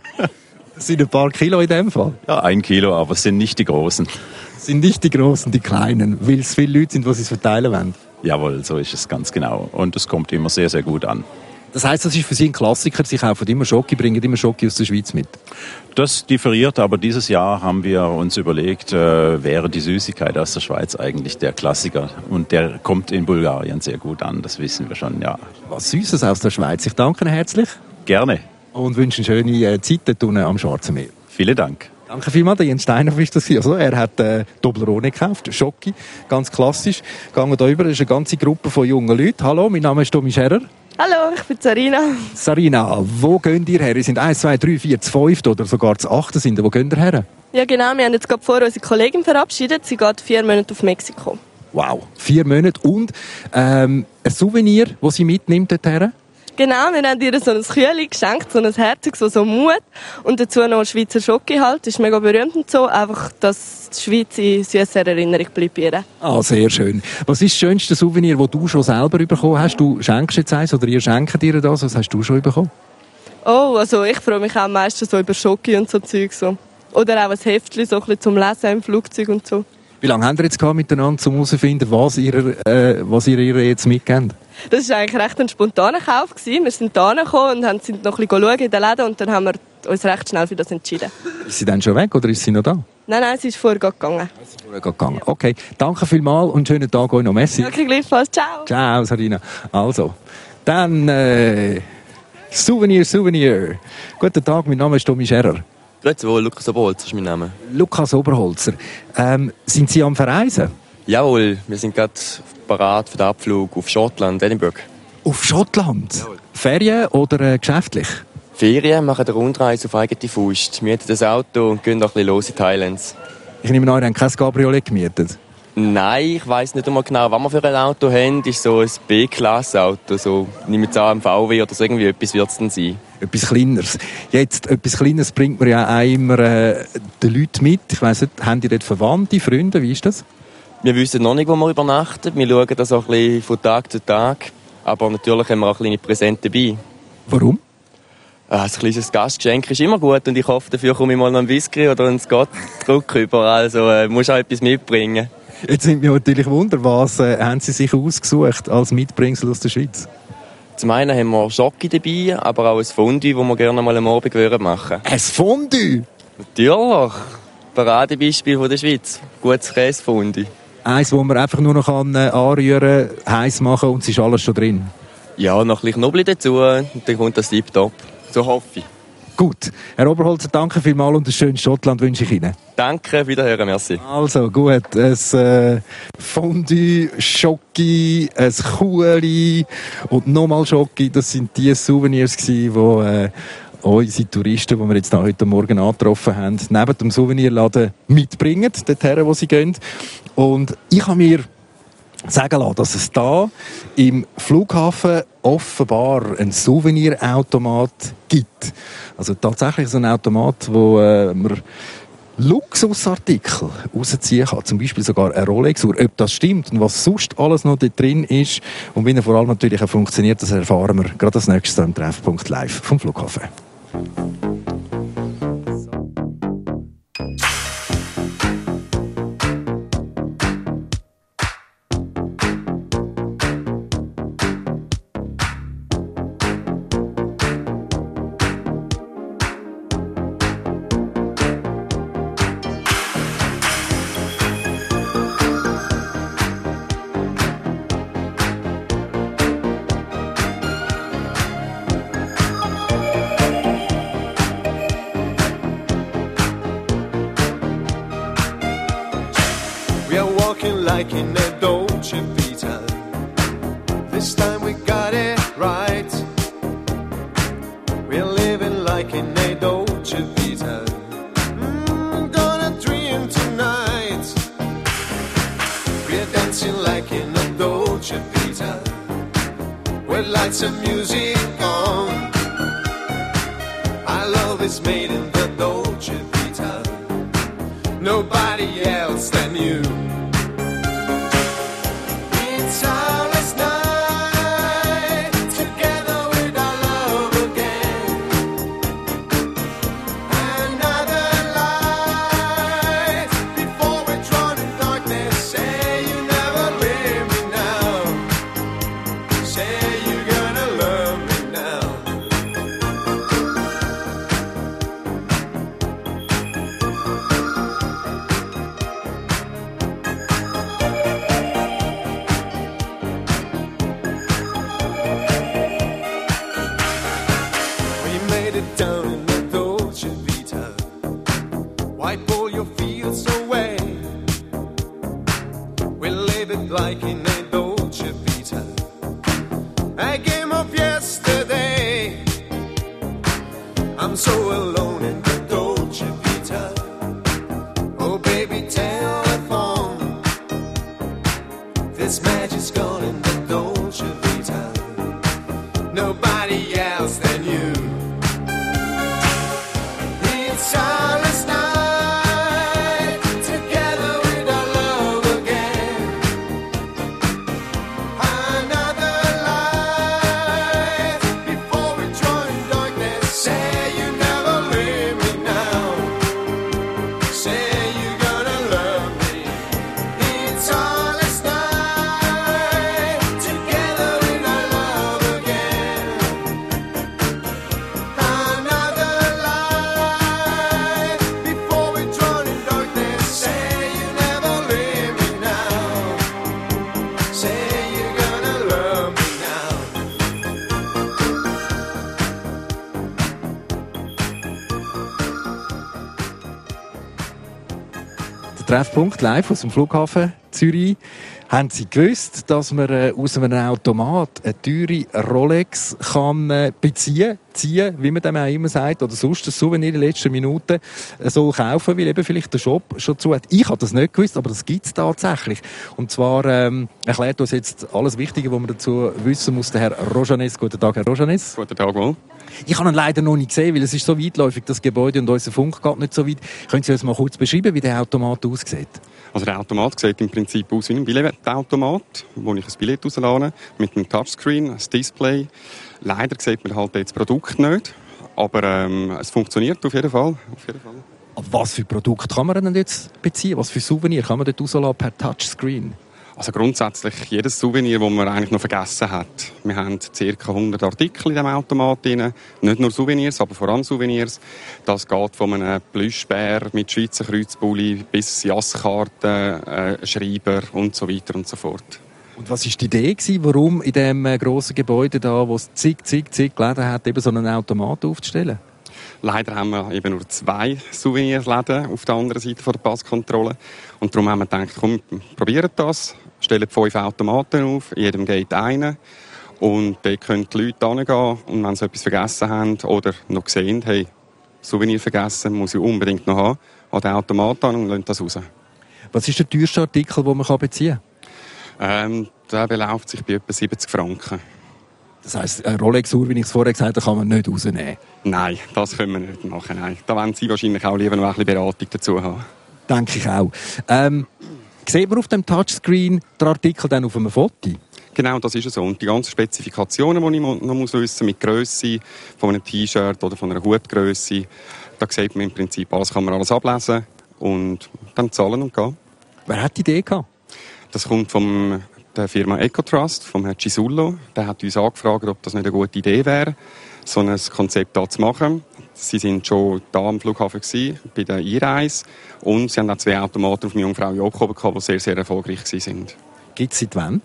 Das sind ein paar Kilo in dem Fall? Ja, 1 Kilo, aber es sind nicht die großen. Es sind nicht die großen, die kleinen, weil es viele Leute sind, die sie es verteilen wollen. Jawohl, so ist es ganz genau. Und es kommt immer sehr, sehr gut an. Das heisst, das ist für Sie ein Klassiker. Sie kaufen immer Schoki, bringen immer Schoki aus der Schweiz mit. Das differiert, aber dieses Jahr haben wir uns überlegt, wäre die Süßigkeit aus der Schweiz eigentlich der Klassiker. Und der kommt in Bulgarien sehr gut an, das wissen wir schon, ja. Was Süßes aus der Schweiz. Ich danke Ihnen herzlich. Gerne. Und wünsche eine schöne Zeit dort unten am Schwarzen Meer. Vielen Dank. Danke vielmals, der Jens Steinhoff ist das. Also, er hat Toblerone gekauft, Schoki, ganz klassisch. Gehen wir da über, das ist eine ganze Gruppe von jungen Leuten. Hallo, mein Name ist Tommy Scherer. Hallo, ich bin Sarina. Sarina, wo geht ihr her? Ihr sind 1, 2, 3, 4, 5 oder sogar zu 8 sind. Wo geht ihr her? Ja genau, wir haben jetzt gerade vorher unsere Kollegin verabschiedet. Sie geht 4 Monate auf Mexiko. Wow, 4 Monate. Und ein Souvenir, das sie mitnimmt dorthin? Genau, wir haben ihr so ein Kühli geschenkt, so ein Herziges, so Mut. Und dazu noch ein Schweizer Schoki halt. Das ist mega berühmt und so. Einfach, dass die Schweiz in süßer Erinnerung bleibt bei ihr. Ah, sehr schön. Was ist das schönste Souvenir, das du schon selber bekommen hast? Du schenkst jetzt eins oder ihr schenkt dir das? Was hast du schon bekommen? Oh, also ich freue mich auch meistens so über Schoki und so Zeug. So. Oder auch ein Heftchen so ein bisschen zum Lesen im Flugzeug und so. Wie lange habt ihr jetzt miteinander, um herauszufinden, was ihr jetzt mitgebt? Das war eigentlich recht ein spontaner Kauf. Wir sind hierher gekommen und sind noch ein bisschen schauen in den Läden und dann haben wir uns recht schnell für das entschieden. Ist sie dann schon weg oder ist sie noch da? Nein, sie ist vorher gegangen. Okay, danke vielmals und schönen Tag euch noch. Messi. Danke gleichfalls. Ciao. Ciao, Sarina. Also, dann Souvenir. Guten Tag, mein Name ist Tommy Scherer. Grüezi wohl, Lukas Oberholzer ist mein Name. Lukas Oberholzer. Sind Sie am Verreisen? Jawohl, wir sind gerade parat für den Abflug auf Schottland, Edinburgh. Auf Schottland? Jawohl. Ferien oder geschäftlich? Ferien, machen eine Rundreise auf eigene Faust. Wir mieten das Auto und gehen auch ein bisschen los in Thailand. Ich nehme an, ihr habt kein Cabriolet gemietet? Nein, ich weiss nicht einmal genau, was wir für ein Auto haben. Das ist so ein B-Klasse-Auto. So, nehmen wir an, ein VW oder so, irgendwie etwas wird es dann sein. Etwas Kleineres. Jetzt, etwas Kleineres bringt man ja auch immer den Leuten mit. Ich weiss nicht, haben die dort Verwandte, Freunde, wie ist das? Wir wissen noch nicht, wo wir übernachten. Wir schauen das auch ein bisschen von Tag zu Tag. Aber natürlich haben wir auch kleine Präsente dabei. Warum? Ein kleines Gastgeschenk ist immer gut und ich hoffe, dafür komme ich mal noch einen Whisky oder einen Scott-Druck über. Also musst auch etwas mitbringen. Jetzt sind wir natürlich Wunder, was haben Sie sich ausgesucht als Mitbringsel aus der Schweiz? Zum einen haben wir Schoki dabei, aber auch ein Fondue, das wir gerne mal am Abend machen würden. Ein Fondue? Natürlich. Paradebeispiel von der Schweiz. Gutes Käsefondue. Eins, das man einfach nur noch anrühren, heiß machen und es ist alles schon drin? Ja, noch ein bisschen Knoblauch dazu und dann kommt das tipptopp. So hoffe ich. Gut. Herr Oberholzer, danke vielmals und ein schönes Schottland wünsche ich Ihnen. Danke, wiederhören, merci. Also gut, ein Fondue, Schoki, ein Kuhli und nochmal Schoki, das sind die Souvenirs gewesen, die unsere Touristen, die wir jetzt heute Morgen angetroffen haben, neben dem Souvenirladen mitbringen, dorthin, wo sie gehen. Und ich habe mir sagen lassen, dass es da im Flughafen offenbar einen Souvenirautomat gibt. Also tatsächlich so ein Automat, wo man Luxusartikel rausziehen kann. Zum Beispiel sogar eine Rolex-Uhr. Ob das stimmt und was sonst alles noch dort drin ist und wie er vor allem natürlich auch funktioniert, das erfahren wir gerade als nächstes im Treffpunkt live vom Flughafen. talking like in a Dolce Vita. This time we got it right. We're living like in a Dolce Vita. Gonna dream tonight. We're dancing like in a Dolce Vita. With lights and music on. Our love is made in the Dolce Vita. Nobody else than you. It's our last night together with our love again. Another light before we're drawn in darkness. Say you never leave me now. Say you're gonna love me now. We made it down in the Dolce Vita. Wipe all your fears away. We live it like in a Dolce Vita. A game of yesterday. I'm so alone in the Dolce Vita. Oh baby, telephone. This magic's gone in the Dolce Vita. Nobody else than you. It's our last night together with our love again. Another light before we join darkness. Say you never leave me now. Say you're gonna love me. It's our last night together with our love again. Another light before we drown in darkness. Say you never leave me now. Say you're gonna love me now. Der Treffpunkt live aus dem Flughafen Zürich. Haben Sie gewusst, dass man aus einem Automat eine teure Rolex kann ziehen, wie man dem auch immer sagt, oder sonst ein Souvenir in den letzten Minuten so kaufen, weil eben vielleicht der Shop schon zu hat. Ich habe das nicht gewusst, aber das gibt es tatsächlich. Und zwar erklärt uns jetzt alles Wichtige, was man dazu wissen muss, der Herr Rojanes. Guten Tag, Herr Rojanes. Guten Tag, wohl. Ich habe ihn leider noch nicht gesehen, weil es ist so weitläufig, das Gebäude, und unser Funk geht nicht so weit. Können Sie uns mal kurz beschreiben, wie der Automat aussieht? Also der Automat sieht im Prinzip aus wie ein Billetautomat, wo ich ein Billett rauslade, mit einem Touchscreen, ein Display. Leider sieht man halt jetzt das Produkt nicht, aber es funktioniert auf jeden Fall. Aber was für Produkte kann man denn jetzt beziehen? Was für Souvenir kann man dort rausladen per Touchscreen? Also grundsätzlich jedes Souvenir, das man eigentlich noch vergessen hat. Wir haben ca. 100 Artikel in diesem Automat drin. Nicht nur Souvenirs, aber vor allem Souvenirs. Das geht von einem Plüschbär mit Schweizer Kreuzbulli bis Jasskarten, Schreiber und so weiter und so fort. Und was war die Idee, warum in diesem grossen Gebäude, da, wo es zig Läden hat, eben so einen Automat aufzustellen? Leider haben wir eben nur 2 Souvenirsläden auf der anderen Seite der Passkontrolle. Und darum haben wir gedacht, komm, probieren das. Stellen 5 Automaten auf, in jedem geht einer. Und dort können die Leute hingehen. Und wenn sie etwas vergessen haben oder noch sehen, hey, Souvenir vergessen, muss ich unbedingt noch haben, an den Automaten und lassen das raus. Was ist der teuerste Artikel, den man beziehen kann? Der beläuft sich bei etwa 70 Franken. Das heisst, ein Rolex-Uhr, wie ich es vorher gesagt habe, kann man nicht rausnehmen? Nein, das können wir nicht machen. Nein. Da wollen Sie wahrscheinlich auch lieber noch ein bisschen Beratung dazu haben. Denke ich auch. Sieht man auf dem Touchscreen den Artikel dann auf einem Foto? Genau, das ist es so. Und die ganzen Spezifikationen, die ich noch wissen muss, mit Grösse von einem T-Shirt oder von einer Hutgrösse, da sieht man im Prinzip alles, kann man alles ablesen und dann zahlen und gehen. Wer hat die Idee gehabt? Das kommt von der Firma EcoTrust, vom Herrn Cisullo. Der hat uns angefragt, ob das nicht eine gute Idee wäre, so ein Konzept da zu machen. Sie sind schon da am Flughafen gewesen, bei der Einreise. Und sie haben auch 2 Automaten auf dem Jungfrau Jakob gehabt, die sehr, sehr erfolgreich waren. Gibt es seit wann?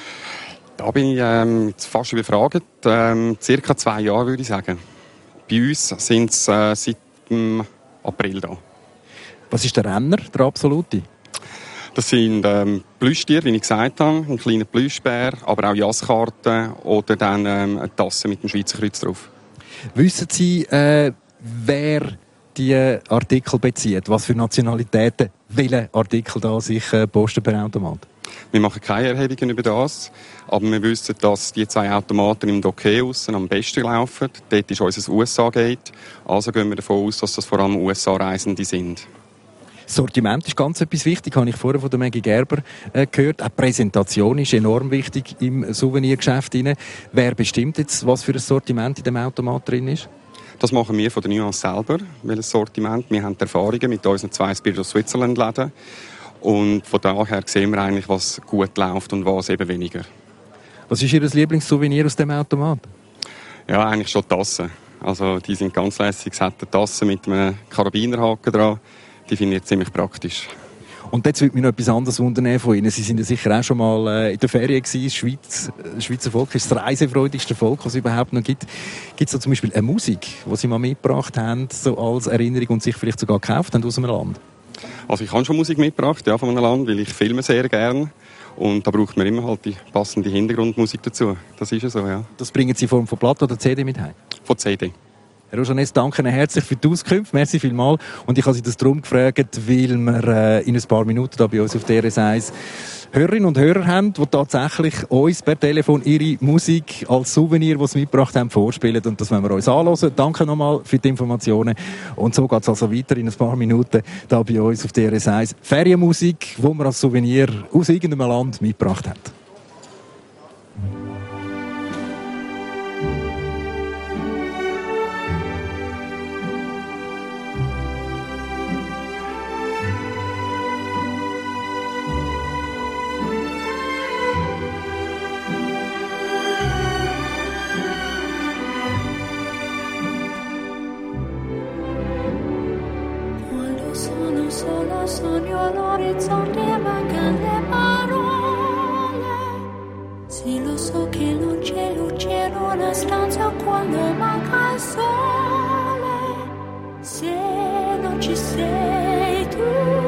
Da bin ich jetzt fast überfragt. Circa 2 Jahre, würde ich sagen. Bei uns sind es seit April da. Was ist der Renner, der Absolute? Das sind Plüschtiere, wie ich gesagt habe, ein kleiner Plüschbär, aber auch Jasskarten oder dann eine Tasse mit dem Schweizer Kreuz drauf. Wissen Sie, wer die Artikel bezieht? Was für Nationalitäten, welche Artikel da sich posten per Automat? Wir machen keine Erhebungen über das, aber wir wissen, dass die 2 Automaten im Dockhaus am besten laufen. Dort ist unser USA-Gate. Also gehen wir davon aus, dass das vor allem USA-Reisende sind. Sortiment ist ganz etwas wichtig, habe ich vorher von der Maggie Gerber gehört. Auch die Präsentation ist enorm wichtig im Souvenirgeschäft. Wer bestimmt jetzt, was für ein Sortiment in dem Automat drin ist? Das machen wir von der Nuance selber, welches Sortiment. Wir haben Erfahrungen mit unseren 2 Spirit of Switzerland-Läden. Und von daher sehen wir eigentlich, was gut läuft und was eben weniger. Was ist Ihr Lieblingssouvenir aus dem Automat? Ja, eigentlich schon Tassen. Also die sind ganz lässig. Es hat eine Tasse mit einem Karabinerhaken dran. Die finde ich ziemlich praktisch. Und jetzt würde mich noch etwas anderes wundern von Ihnen. Sie sind ja sicher auch schon mal in der Ferien gewesen. Das Schweizer Volk ist das reisefreudigste Volk, was es überhaupt noch gibt. Gibt es da zum Beispiel eine Musik, die Sie mal mitgebracht haben, so als Erinnerung und sich vielleicht sogar gekauft haben aus einem Land? Also ich habe schon Musik mitgebracht, ja, von einem Land, weil ich filme sehr gerne. Und da braucht man immer halt die passende Hintergrundmusik dazu. Das ist ja so, ja. Das bringen Sie in Form von Platte oder CD mit heim? Von CD. Herr Rojanes, danke Ihnen herzlich für die Auskünfte. Merci vielmals. Und ich habe Sie das darum gefragt, weil wir in ein paar Minuten da bei uns auf der DRS1 Hörerinnen und Hörer haben, die tatsächlich uns per Telefon ihre Musik als Souvenir, die sie mitgebracht haben, vorspielen. Und das wollen wir uns anhören. Danke nochmal für die Informationen. Und so geht es also weiter in ein paar Minuten da bei uns auf der DRS1. Ferienmusik, die man als Souvenir aus irgendeinem Land mitgebracht hat. Sogno all'orizzonte mancano le parole. Sì, lo so che non c'è luce in una stanza quando manca il sole. Se non ci sei tu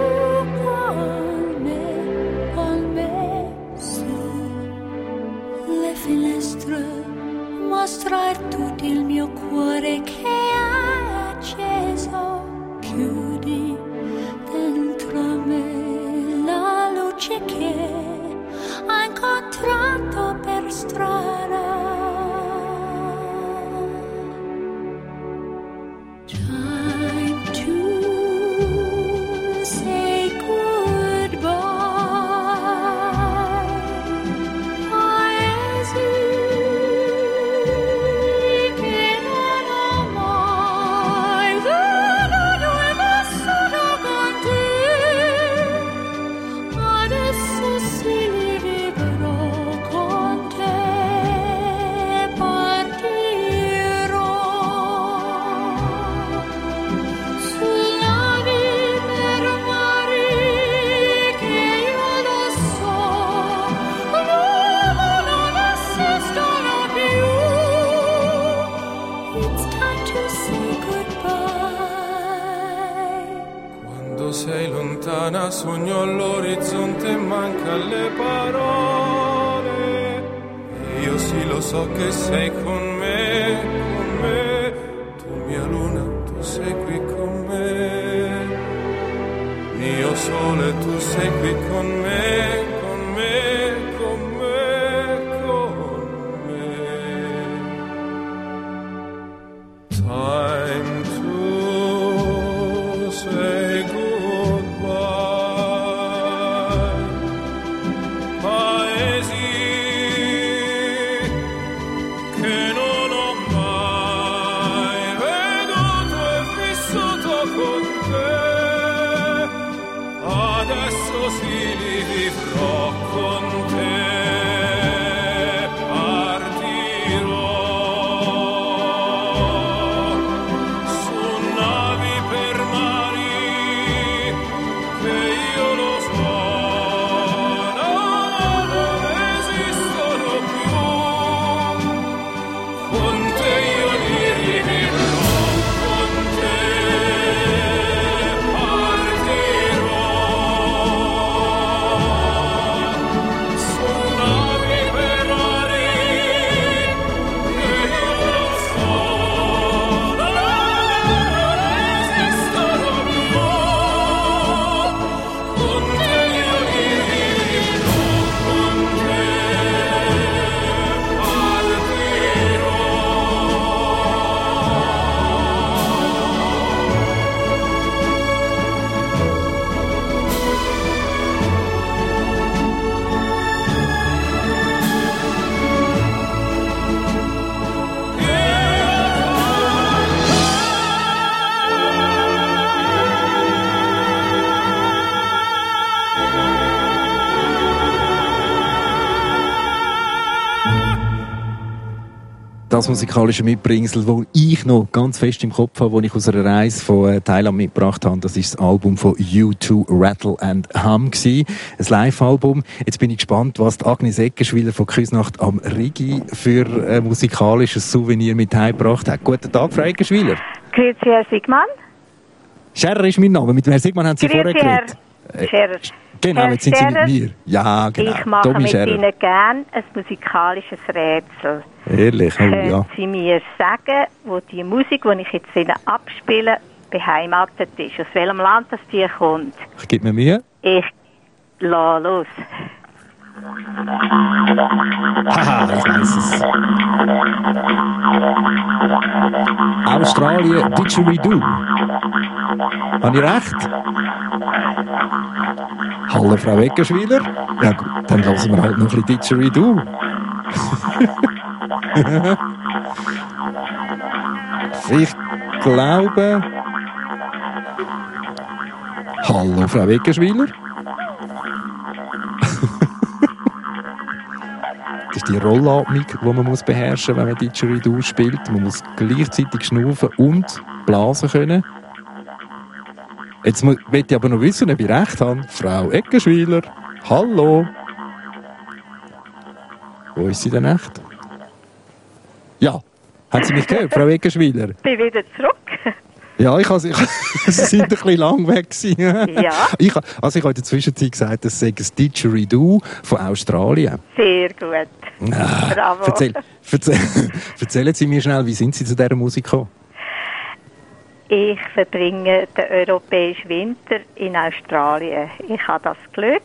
con me, su le finestre mostrar tutto il mio cuore che è acceso. Chiudi dentro me la luce che ho incontrato per strada. Time to say goodbye. Paesi che non ho mai veduto e vissuto con te. Adesso sì li vivrò con te. Partirò sulla per mari che io lo so, non esistono più. It's time to say goodbye. Quando sei lontana sogno all'orizzonte e manca le parole. E io sì lo so che sei con me, tu mia luna, tu sei qui con me. Mio sole, tu sei qui con me, con me, con me, con me. Time to say goodbye. Paesi che non ho mai veduto e vissuto con te. Adesso sì li vivrò Das musikalische Mitbringsel, das ich noch ganz fest im Kopf habe, das ich aus einer Reise von Thailand mitgebracht habe, das ist das Album von U2, Rattle and Hum gewesen. Ein Live-Album. Jetzt bin ich gespannt, was die Agnes Eckenschwiller von Küsnacht am Rigi für ein musikalisches Souvenir mit heimgebracht hat. Guten Tag, Frau Eckenschwiller. Grüezi, Herr Sigmann. Scherrer ist mein Name. Mit Herrn Sigmann haben Sie vorher geredet. Scherrer. Genau, Herr jetzt sind Sie mit Scherrer, mir. Ja, genau. Ich mache Tommy mit Scherrer. Ihnen gerne ein musikalisches Rätsel. Ehrlich? Oh, Können ja. Sie mir sagen, wo die Musik, die ich jetzt Ihnen abspiele, beheimatet ist? Aus welchem Land das die kommt? Ich gebe mir Mühe. Ich lasse los. Haha, ich weiss es. Australien, Didgeridoo. Habe ich recht? Hallo, Frau Eckenschwiller. Ja gut, dann lassen wir halt noch ein bisschen Didgeridoo. Ich glaube... Hallo, Frau Eckenschwiller. Das ist die Rollatmung, die man beherrschen muss, wenn man Didgeridoo spielt. Man muss gleichzeitig schnaufen und blasen können. Jetzt will ich aber noch wissen, ob ich recht habe. Frau Eckenschwiller, hallo. Wo ist sie denn echt? Ja, haben Sie mich gehört, Frau Eckenschwiller? Ich bin wieder zurück. Ja, Sie sind ein bisschen lang weg gewesen. Ja. Ich habe in der Zwischenzeit gesagt, das sei ein Didgeridoo von Australien. Sehr gut. Bravo. Erzählen Sie mir schnell, wie sind Sie zu dieser Musik gekommen? Ich verbringe den europäischen Winter in Australien. Ich habe das Glück,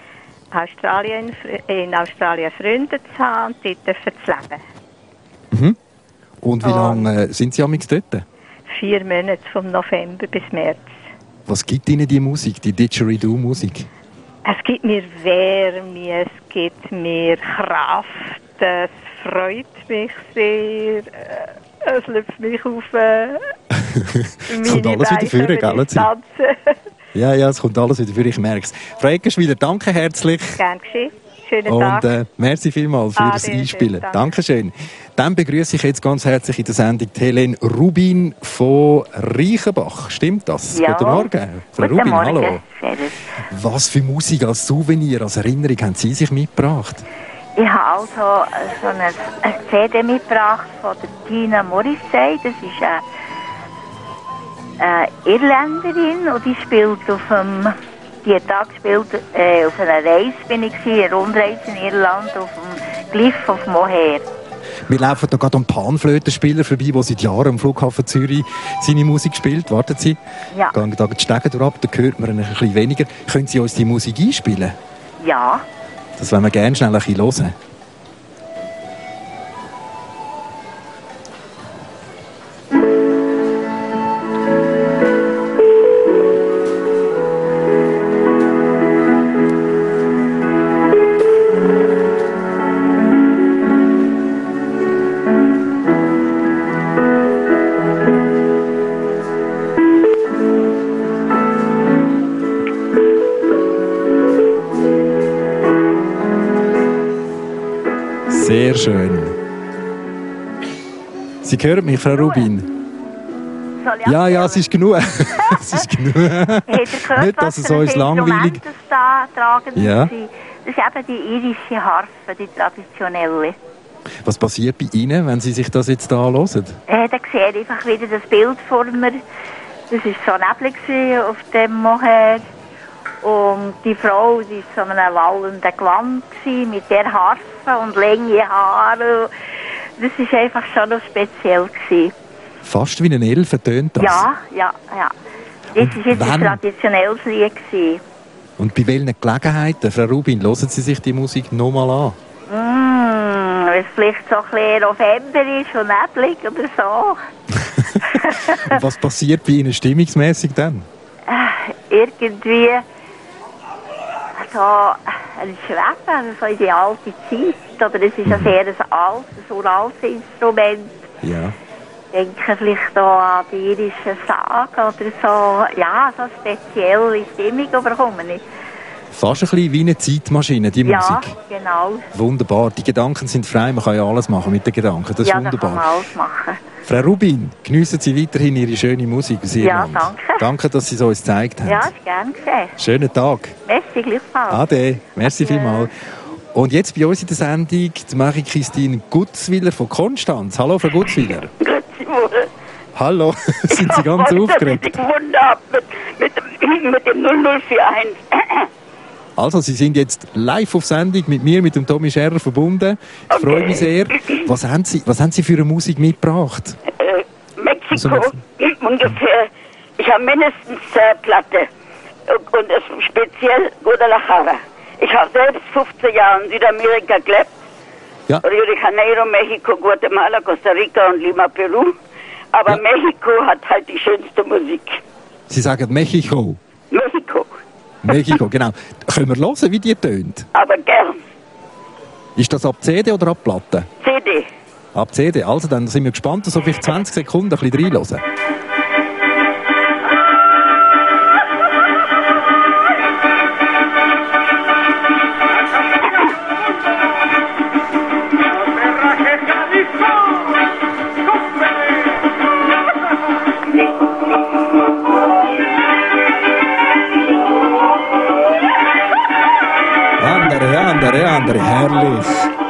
in Australien Freunde zu haben und dort zu leben. Mhm. Und wie lange sind Sie amigs dort? 4 Monate, vom November bis März. Was gibt Ihnen die Musik, die Didgeridoo-Musik? Es gibt mir Wärme, es gibt mir Kraft, es freut mich sehr, es löpft mich auf. Es kommt alles wieder vor, gell? Ja, es kommt alles wieder vor, ich merke es. Frau Eckenschwiller, danke herzlich. Gern geschehen. Schönen Tag. Und merci vielmals für das Einspielen. Dankeschön. Dann begrüße ich jetzt ganz herzlich in der Sendung die Helene Rubin von Reichenbach. Stimmt das? Ja. Guten Morgen. Frau Guten Rubin, Morgen. hallo. Was für Musik als Souvenir, als Erinnerung haben Sie sich mitgebracht? Ich habe also so eine CD mitgebracht von der Tina Morrissey. Das ist eine Irländerin und die spielt auf dem... Die Tag gespielt, auf einer Reise bin ich gewesen, eine Rundreise in Irland auf dem Glyph of Moher. Wir laufen da gerade am Panflötenspieler vorbei, der seit Jahren am Flughafen Zürich seine Musik spielt. Warten Sie. Ja. Gehen da die Stege durch ab, da hört man ein bisschen weniger. Können Sie uns die Musik einspielen? Ja. Das wollen wir gerne schnell ein bisschen hören. Sehr schön. Sie hören mich, Frau Rubin? Ja, es ist genug. Es ist genug. Habt ihr gehört, Nicht, dass was es für ein uns langweilig... Instrument das da tragen Ja. sie? Das ist eben die irische Harfe, die traditionelle. Was passiert bei Ihnen, wenn Sie sich das jetzt da hören? Da sehe ich einfach wieder das Bild vor mir. Das war so neblig auf dem Moher. Und die Frau, die war so einem wallenden Gewand gewesen, mit der Harfe und lange Haare. Das war einfach schon noch speziell gewesen. Fast wie ein Elfen tönt das. Ja. Das war jetzt ein wann? traditionelles Lied gewesen. Und bei welchen Gelegenheiten, Frau Rubin, hören Sie sich die Musik nochmal an? Wenn es vielleicht so ein bisschen November ist und neblig oder so. Und was passiert bei Ihnen stimmungsmässig dann? Irgendwie so ein Schweben, also so in die alte Zeit. Oder es ist ein sehr altes, uraltes Instrument. Ja. Ich denke vielleicht auch an die irischen Sagen oder so. Ja, so eine spezielle Stimmung bekomme ich. Fast ein bisschen wie eine Zeitmaschine, die Ja, Musik. genau. Wunderbar. Die Gedanken sind frei, man kann ja alles machen mit den Gedanken. Das ist Ja, da kann man wunderbar. alles machen. Frau Rubin, geniessen Sie weiterhin Ihre schöne Musik aus Irland. Ja, danke. Danke, dass Sie es uns gezeigt haben. Ja, ist gern geschehen. Schönen Tag. Merci, gleichfalls. Ade. Merci vielmals. Und jetzt bei uns in der Sendung die Marie-Christine Gutzwiller von Konstanz. Hallo, Frau Gutzwiller. Grüezi wohl. Hallo, sind Sie ganz aufgeregt? Ich gewundert habe mit dem 0041. Also, Sie sind jetzt live auf Sendung mit mir, mit dem Tommy Scherrer verbunden. Ich freue mich sehr. Was haben Sie für eine Musik mitgebracht? Mexiko ungefähr. Ich habe mindestens 10 Platten. Und es speziell Guadalajara. Ich habe selbst 15 Jahre in Südamerika gelebt. Ja. Rio de Janeiro, Mexiko, Guatemala, Costa Rica und Lima, Peru. Aber Mexiko hat halt die schönste Musik. Sie sagen Mexiko. Mexiko. Mexiko, genau. Können wir hören, wie die tönt? Aber gern. Ist das ab CD oder ab Platte? CD. Ab CD. Also, dann sind wir gespannt, so vielleicht 20 Sekunden ein bisschen reinhören. Andere, herrlich.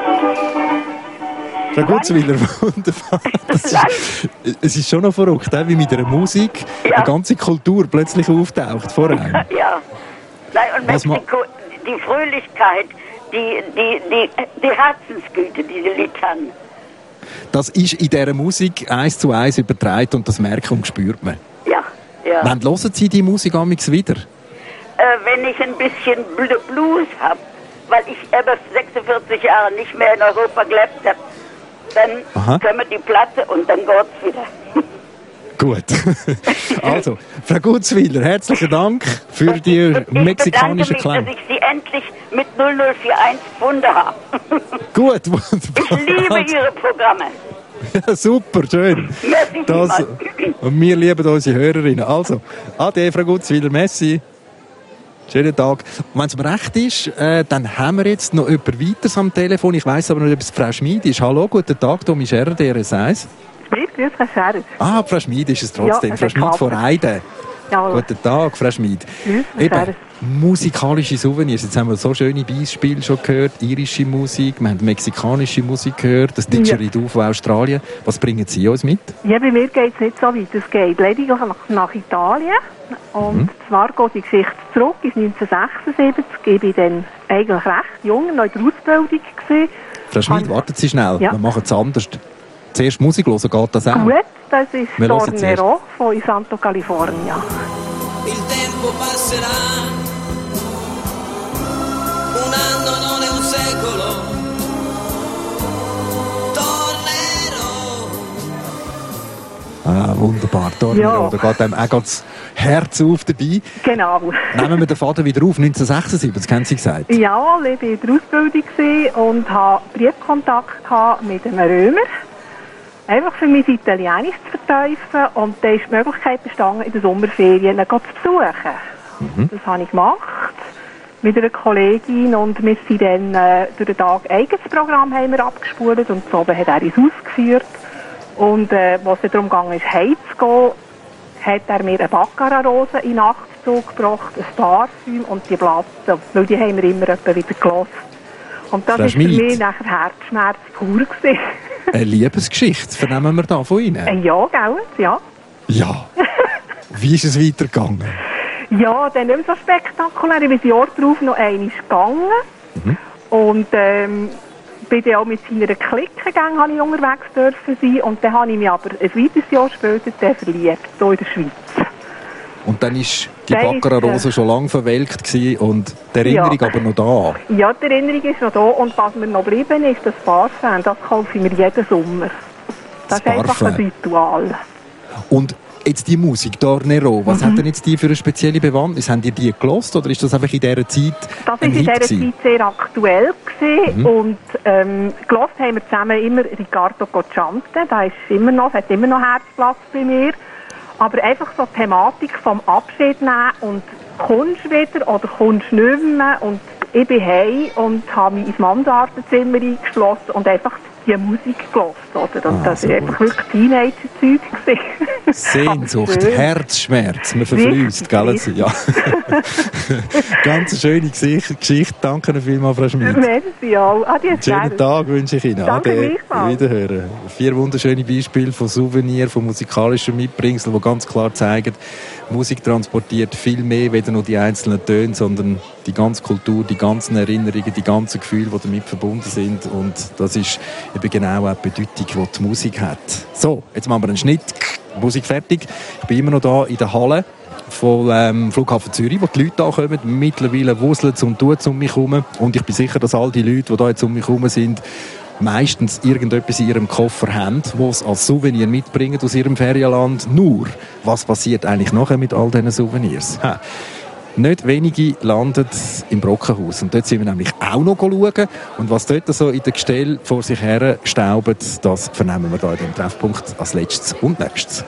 Frau Gutzwiller, wunderbar. Es ist schon noch verrückt, wie mit einer Musik eine ganze Kultur plötzlich auftaucht vor einem. Ja. Nein, und Mexiko, die Fröhlichkeit, die Herzensgüte, die die Lied haben. Das ist in dieser Musik 1:1 übertragen und das merkt und spürt man. Ja, ja. Wann hören Sie die Musik amigs wieder? Wenn ich ein bisschen Blues habe, weil ich über 46 Jahre nicht mehr in Europa gelebt habe, dann können wir die Platte und dann geht's wieder. Gut. Also, Frau Gutzwiller, herzlichen Dank für die mexikanische Klang. Ich bedanke mich, dass ich Sie endlich mit 0041 gefunden habe. Gut, wunderbar. Ich liebe Ihre Programme. Ja, super, schön. Merci Und wir lieben unsere Hörerinnen. Also, ade, Frau Gutzwiller, merci. Schönen Tag. Und wenn es mir recht ist, dann haben wir jetzt noch jemand weiteres am Telefon. Ich weiss aber noch, ob es Frau Schmid ist. Hallo, guten Tag, Tommy Scherrer, DRS1. Grüß, Frau Scherrer. Ah, Frau Schmid ist es trotzdem. Ja, Frau Schmid von Eiden. Ja. Guten Tag, Frau Schmid. Eben, musikalische Souvenirs. Jetzt haben wir so schöne Beispiele schon gehört. Irische Musik, wir haben mexikanische Musik gehört, das Didgeridoo von Australien. Was bringen Sie uns mit? Ja, bei mir geht es nicht so weit. Es geht lediglich nach Italien. Und zwar geht die Geschichte zurück ins 1976. Ich war dann eigentlich recht jung, noch in der Ausbildung gewesen. Frau Schmid, warten Sie schnell. Ja. Wir machen es anders. Zuerst Musik hören, geht das auch? Gut, das ist Wir hören Tornero von Santo California. Il tempo passerà, un anno non è un secolo, Ah, wunderbar, Tornero. Da geht einem auch das Herz auf dabei. Genau. Nehmen wir den Faden wieder auf, 1976, haben Sie gesagt. Ja, ich war in der Ausbildung und hatte Briefkontakt mit einem Römer. Einfach für mein Italienisch zu vertiefen. Und da ist die Möglichkeit bestanden, in den Sommerferien ihn zu besuchen. Das habe ich gemacht mit einer Kollegin und wir sind dann durch den Tag ein eigenes Programm haben wir abgespult und so hat er uns ausgeführt. Und was es darum ging, heimzugehen, hat er mir eine Baccarat-Rose in den Nachtzug gebracht, ein Parfüm und die Platte, weil die haben wir immer wieder gelassen. Und das war für mich nachher Herzschmerz pur gewesen. Eine Liebesgeschichte, vernehmen wir da von Ihnen? Ja, gell? Ja. Ja. Wie ist es weitergegangen? Ja, dann nicht mehr so spektakulär. Ich bin das Jahr darauf noch einmal gegangen. Und bin dann auch mit seiner Clique gegangen, habe ich unterwegs dürfen sein. Und dann habe ich mich aber ein weiteres Jahr später verliebt, hier in der Schweiz. Und dann war die Baccarat-Rose schon lange verwelkt gewesen und die Erinnerung aber noch da. Ja, die Erinnerung ist noch da. Und was mir noch geblieben ist, das Parfum, das kaufe ich mir jeden Sommer. Das ist einfach ein Ritual. Und jetzt die Musik, Tornero, was hat denn jetzt die für eine spezielle Bewandtnis? Haben die gelost oder ist das einfach in dieser Zeit Das war in dieser Zeit sehr aktuell gewesen. Und gelost haben wir zusammen immer Riccardo Cocciante, das ist immer noch, hat immer noch Herzplatz bei mir. Aber einfach so die Thematik vom Abschied nehmen und kommst du wieder oder kommst du nicht mehr? Und ich bin heim und habe mich ins Mansardenzimmer eingeschlossen und einfach die Musik gehört, oder? Und das war einfach wirklich Teenager-Zeug. Sehnsucht, Herzschmerz, man verfließt, gell? Ja. Ganz eine schöne Geschichte. Danke Ihnen vielmals, Frau Schmid. Merci auch. Adi, schönen Tag wünsche ich Ihnen. Danke, Ade. Wiederhören. 4 wunderschöne Beispiele von Souvenirs, von musikalischen Mitbringsel, die ganz klar zeigen, Musik transportiert viel mehr, weder nur die einzelnen Töne, sondern die ganze Kultur, die ganzen Erinnerungen, die ganzen Gefühle, die damit verbunden sind. Und das ist eben genau auch die Bedeutung, die die Musik hat. So, jetzt machen wir einen Schnitt. Musik fertig. Ich bin immer noch da in der Halle vom Flughafen Zürich, wo die Leute ankommen. Mittlerweile wuseln es und tun es um mich herum. Und ich bin sicher, dass all die Leute, die da jetzt um mich herum sind, meistens irgendetwas in ihrem Koffer haben, was sie als Souvenir mitbringen aus ihrem Ferienland. Nur, was passiert eigentlich nachher mit all diesen Souvenirs? Nicht wenige landen im Brockenhaus. Und dort sind wir nämlich auch noch schauen. Und was dort so in den Gestell vor sich her staubt, das vernehmen wir da in dem Treffpunkt als letztes und nächstes.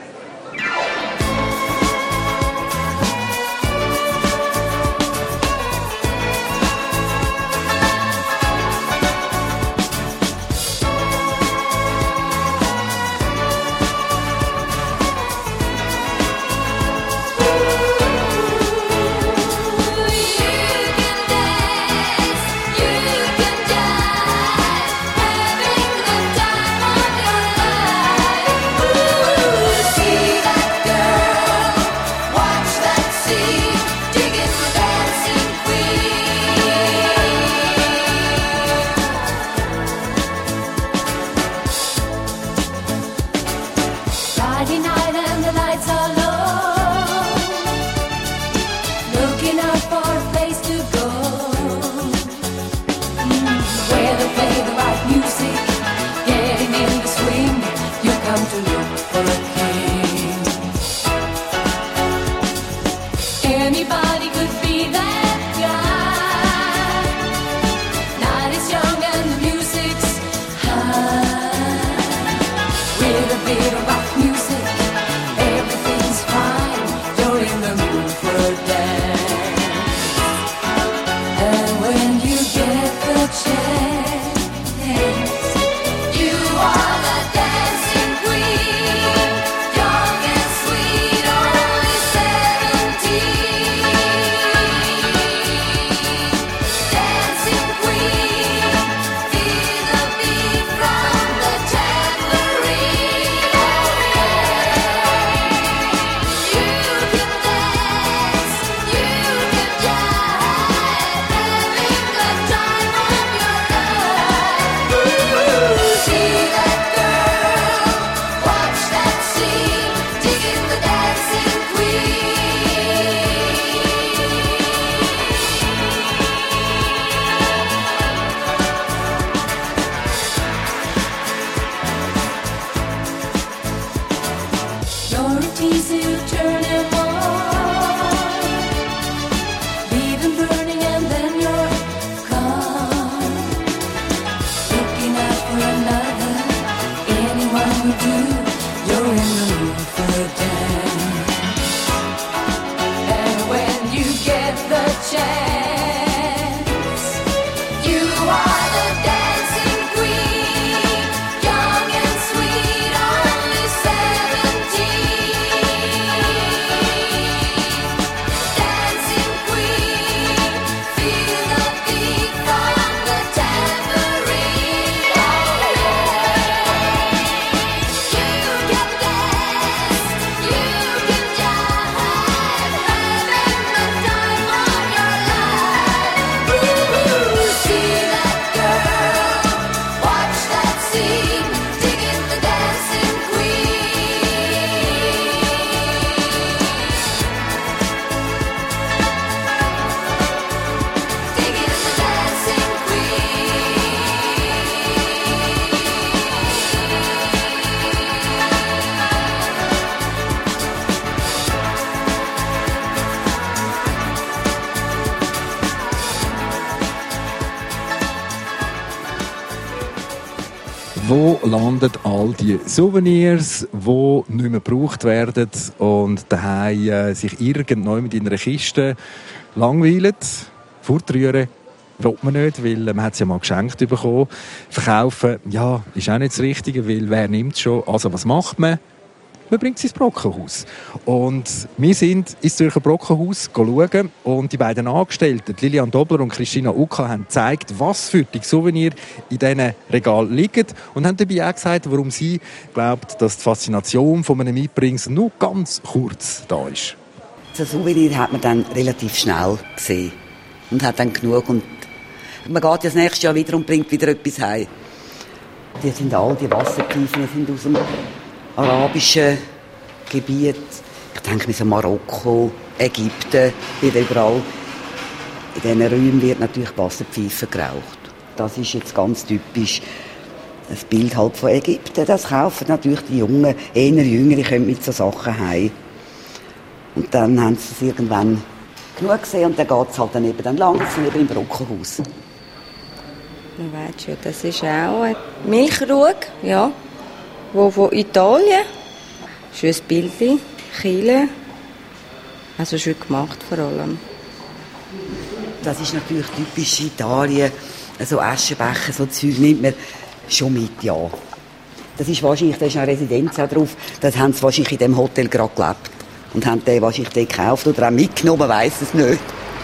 Wo landen all die Souvenirs, die nicht mehr gebraucht werden und daheim sich irgendjemand in einer Kiste langweilen, fortrühren? Will man nicht, weil man hat es ja mal geschenkt bekommen. Verkaufen, ja, ist auch nicht das Richtige, weil wer nimmt es schon? Also was macht man? Man bringt es ins Brockenhaus. Und wir sind ins Zürcher Brockenhaus schauen und die beiden Angestellten, Lilian Dobler und Christina Ucka, haben gezeigt, was für die Souvenirs in diesen Regalen liegen und haben dabei auch gesagt, warum sie glaubt, dass die Faszination von einem Mitbringsel nur ganz kurz da ist. Das Souvenir hat man dann relativ schnell gesehen und hat dann genug. Und man geht ja das nächste Jahr wieder und bringt wieder etwas heim. Die sind all die Wasserpfeifen sind aus dem arabischen Gebiet. Ich denke mir so Marokko, Ägypten, wieder überall. In diesen Räumen wird natürlich Wasserpfeife geraucht. Das ist jetzt ganz typisch ein Bild halt von Ägypten. Das kaufen natürlich die Jungen, eher Jüngere, kommen mit so Sachen heim. Und dann haben sie es irgendwann genug gesehen und dann geht es halt dann eben dann langsam im Brockenhaus. Man weiß schon, das ist auch ein Milchkrug, ja, wo von Italien. Schönes Bildchen, Chile, also schön gemacht vor allem. Das ist natürlich typisch Italien, so Aschenbecher, so Zeug nimmt man schon mit, ja. Das ist wahrscheinlich, da ist eine Residenz auch drauf, das haben sie wahrscheinlich in dem Hotel gerade gelebt und haben den wahrscheinlich den gekauft oder auch mitgenommen, weiss es nicht.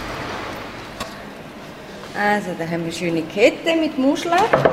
Also, da haben wir eine schöne Kette mit Muscheln.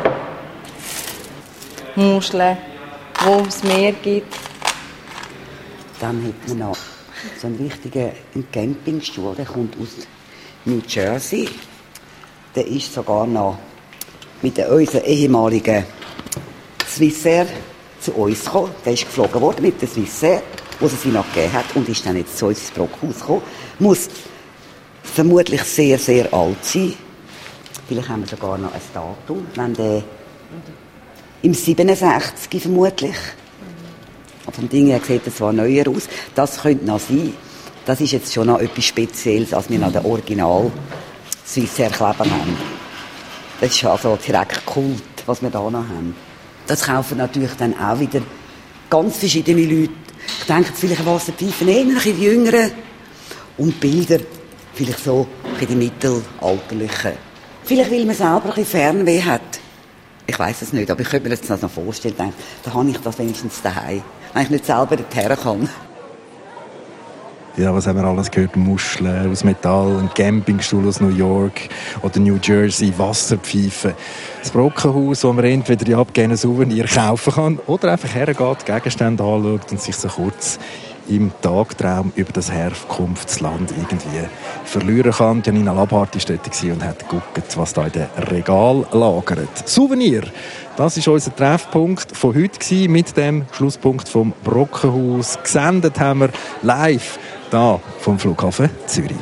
Muscheln, wo es Meer gibt. Dann hat man noch so einen richtigen Campingstuhl, der kommt aus New Jersey. Der ist sogar noch mit unseren ehemaligen Swissair zu uns gekommen. Der ist geflogen worden mit der Swissair, wo sie noch gegeben hat, und ist dann jetzt zu uns ins Brockhaus gekommen. Muss vermutlich sehr, sehr alt sein. Vielleicht haben wir sogar noch ein Datum, wenn der im 67 vermutlich. Vom Ding her sieht er zwar neuer aus, das könnte noch sein. Das ist jetzt schon noch etwas Spezielles, als wir noch den Original Swissair kleben haben. Das ist also direkt Kult, was wir da noch haben. Das kaufen natürlich dann auch wieder ganz verschiedene Leute. Ich denke jetzt vielleicht Wasserpfeifen eher ein bisschen die Jüngeren und Bilder vielleicht so die mittelalterlichen. Vielleicht, weil man selber ein bisschen Fernweh hat. Ich weiss es nicht, aber ich könnte mir das noch vorstellen. Denke, da habe ich das wenigstens daheim, wenn ich nicht selber dorthin kann. Ja, was haben wir alles gehört? Muscheln aus Metall, ein Campingstuhl aus New York oder New Jersey, Wasserpfeifen. Das Brockenhaus, wo man entweder die abgegebenen Souvenir kaufen kann oder einfach hergeht, Gegenstände anschaut und sich so kurz im Tagtraum über das Herkunftsland irgendwie verlieren kann. Janina Labhardt war dort und hat geguckt, was da in den Regal lagert. Souvenir, das war unser Treffpunkt von heute mit dem Schlusspunkt vom Brockenhaus. Gesendet haben wir live da vom Flughafen Zürich.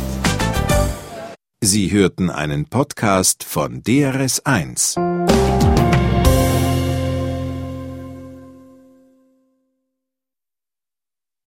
Sie hörten einen Podcast von DRS1.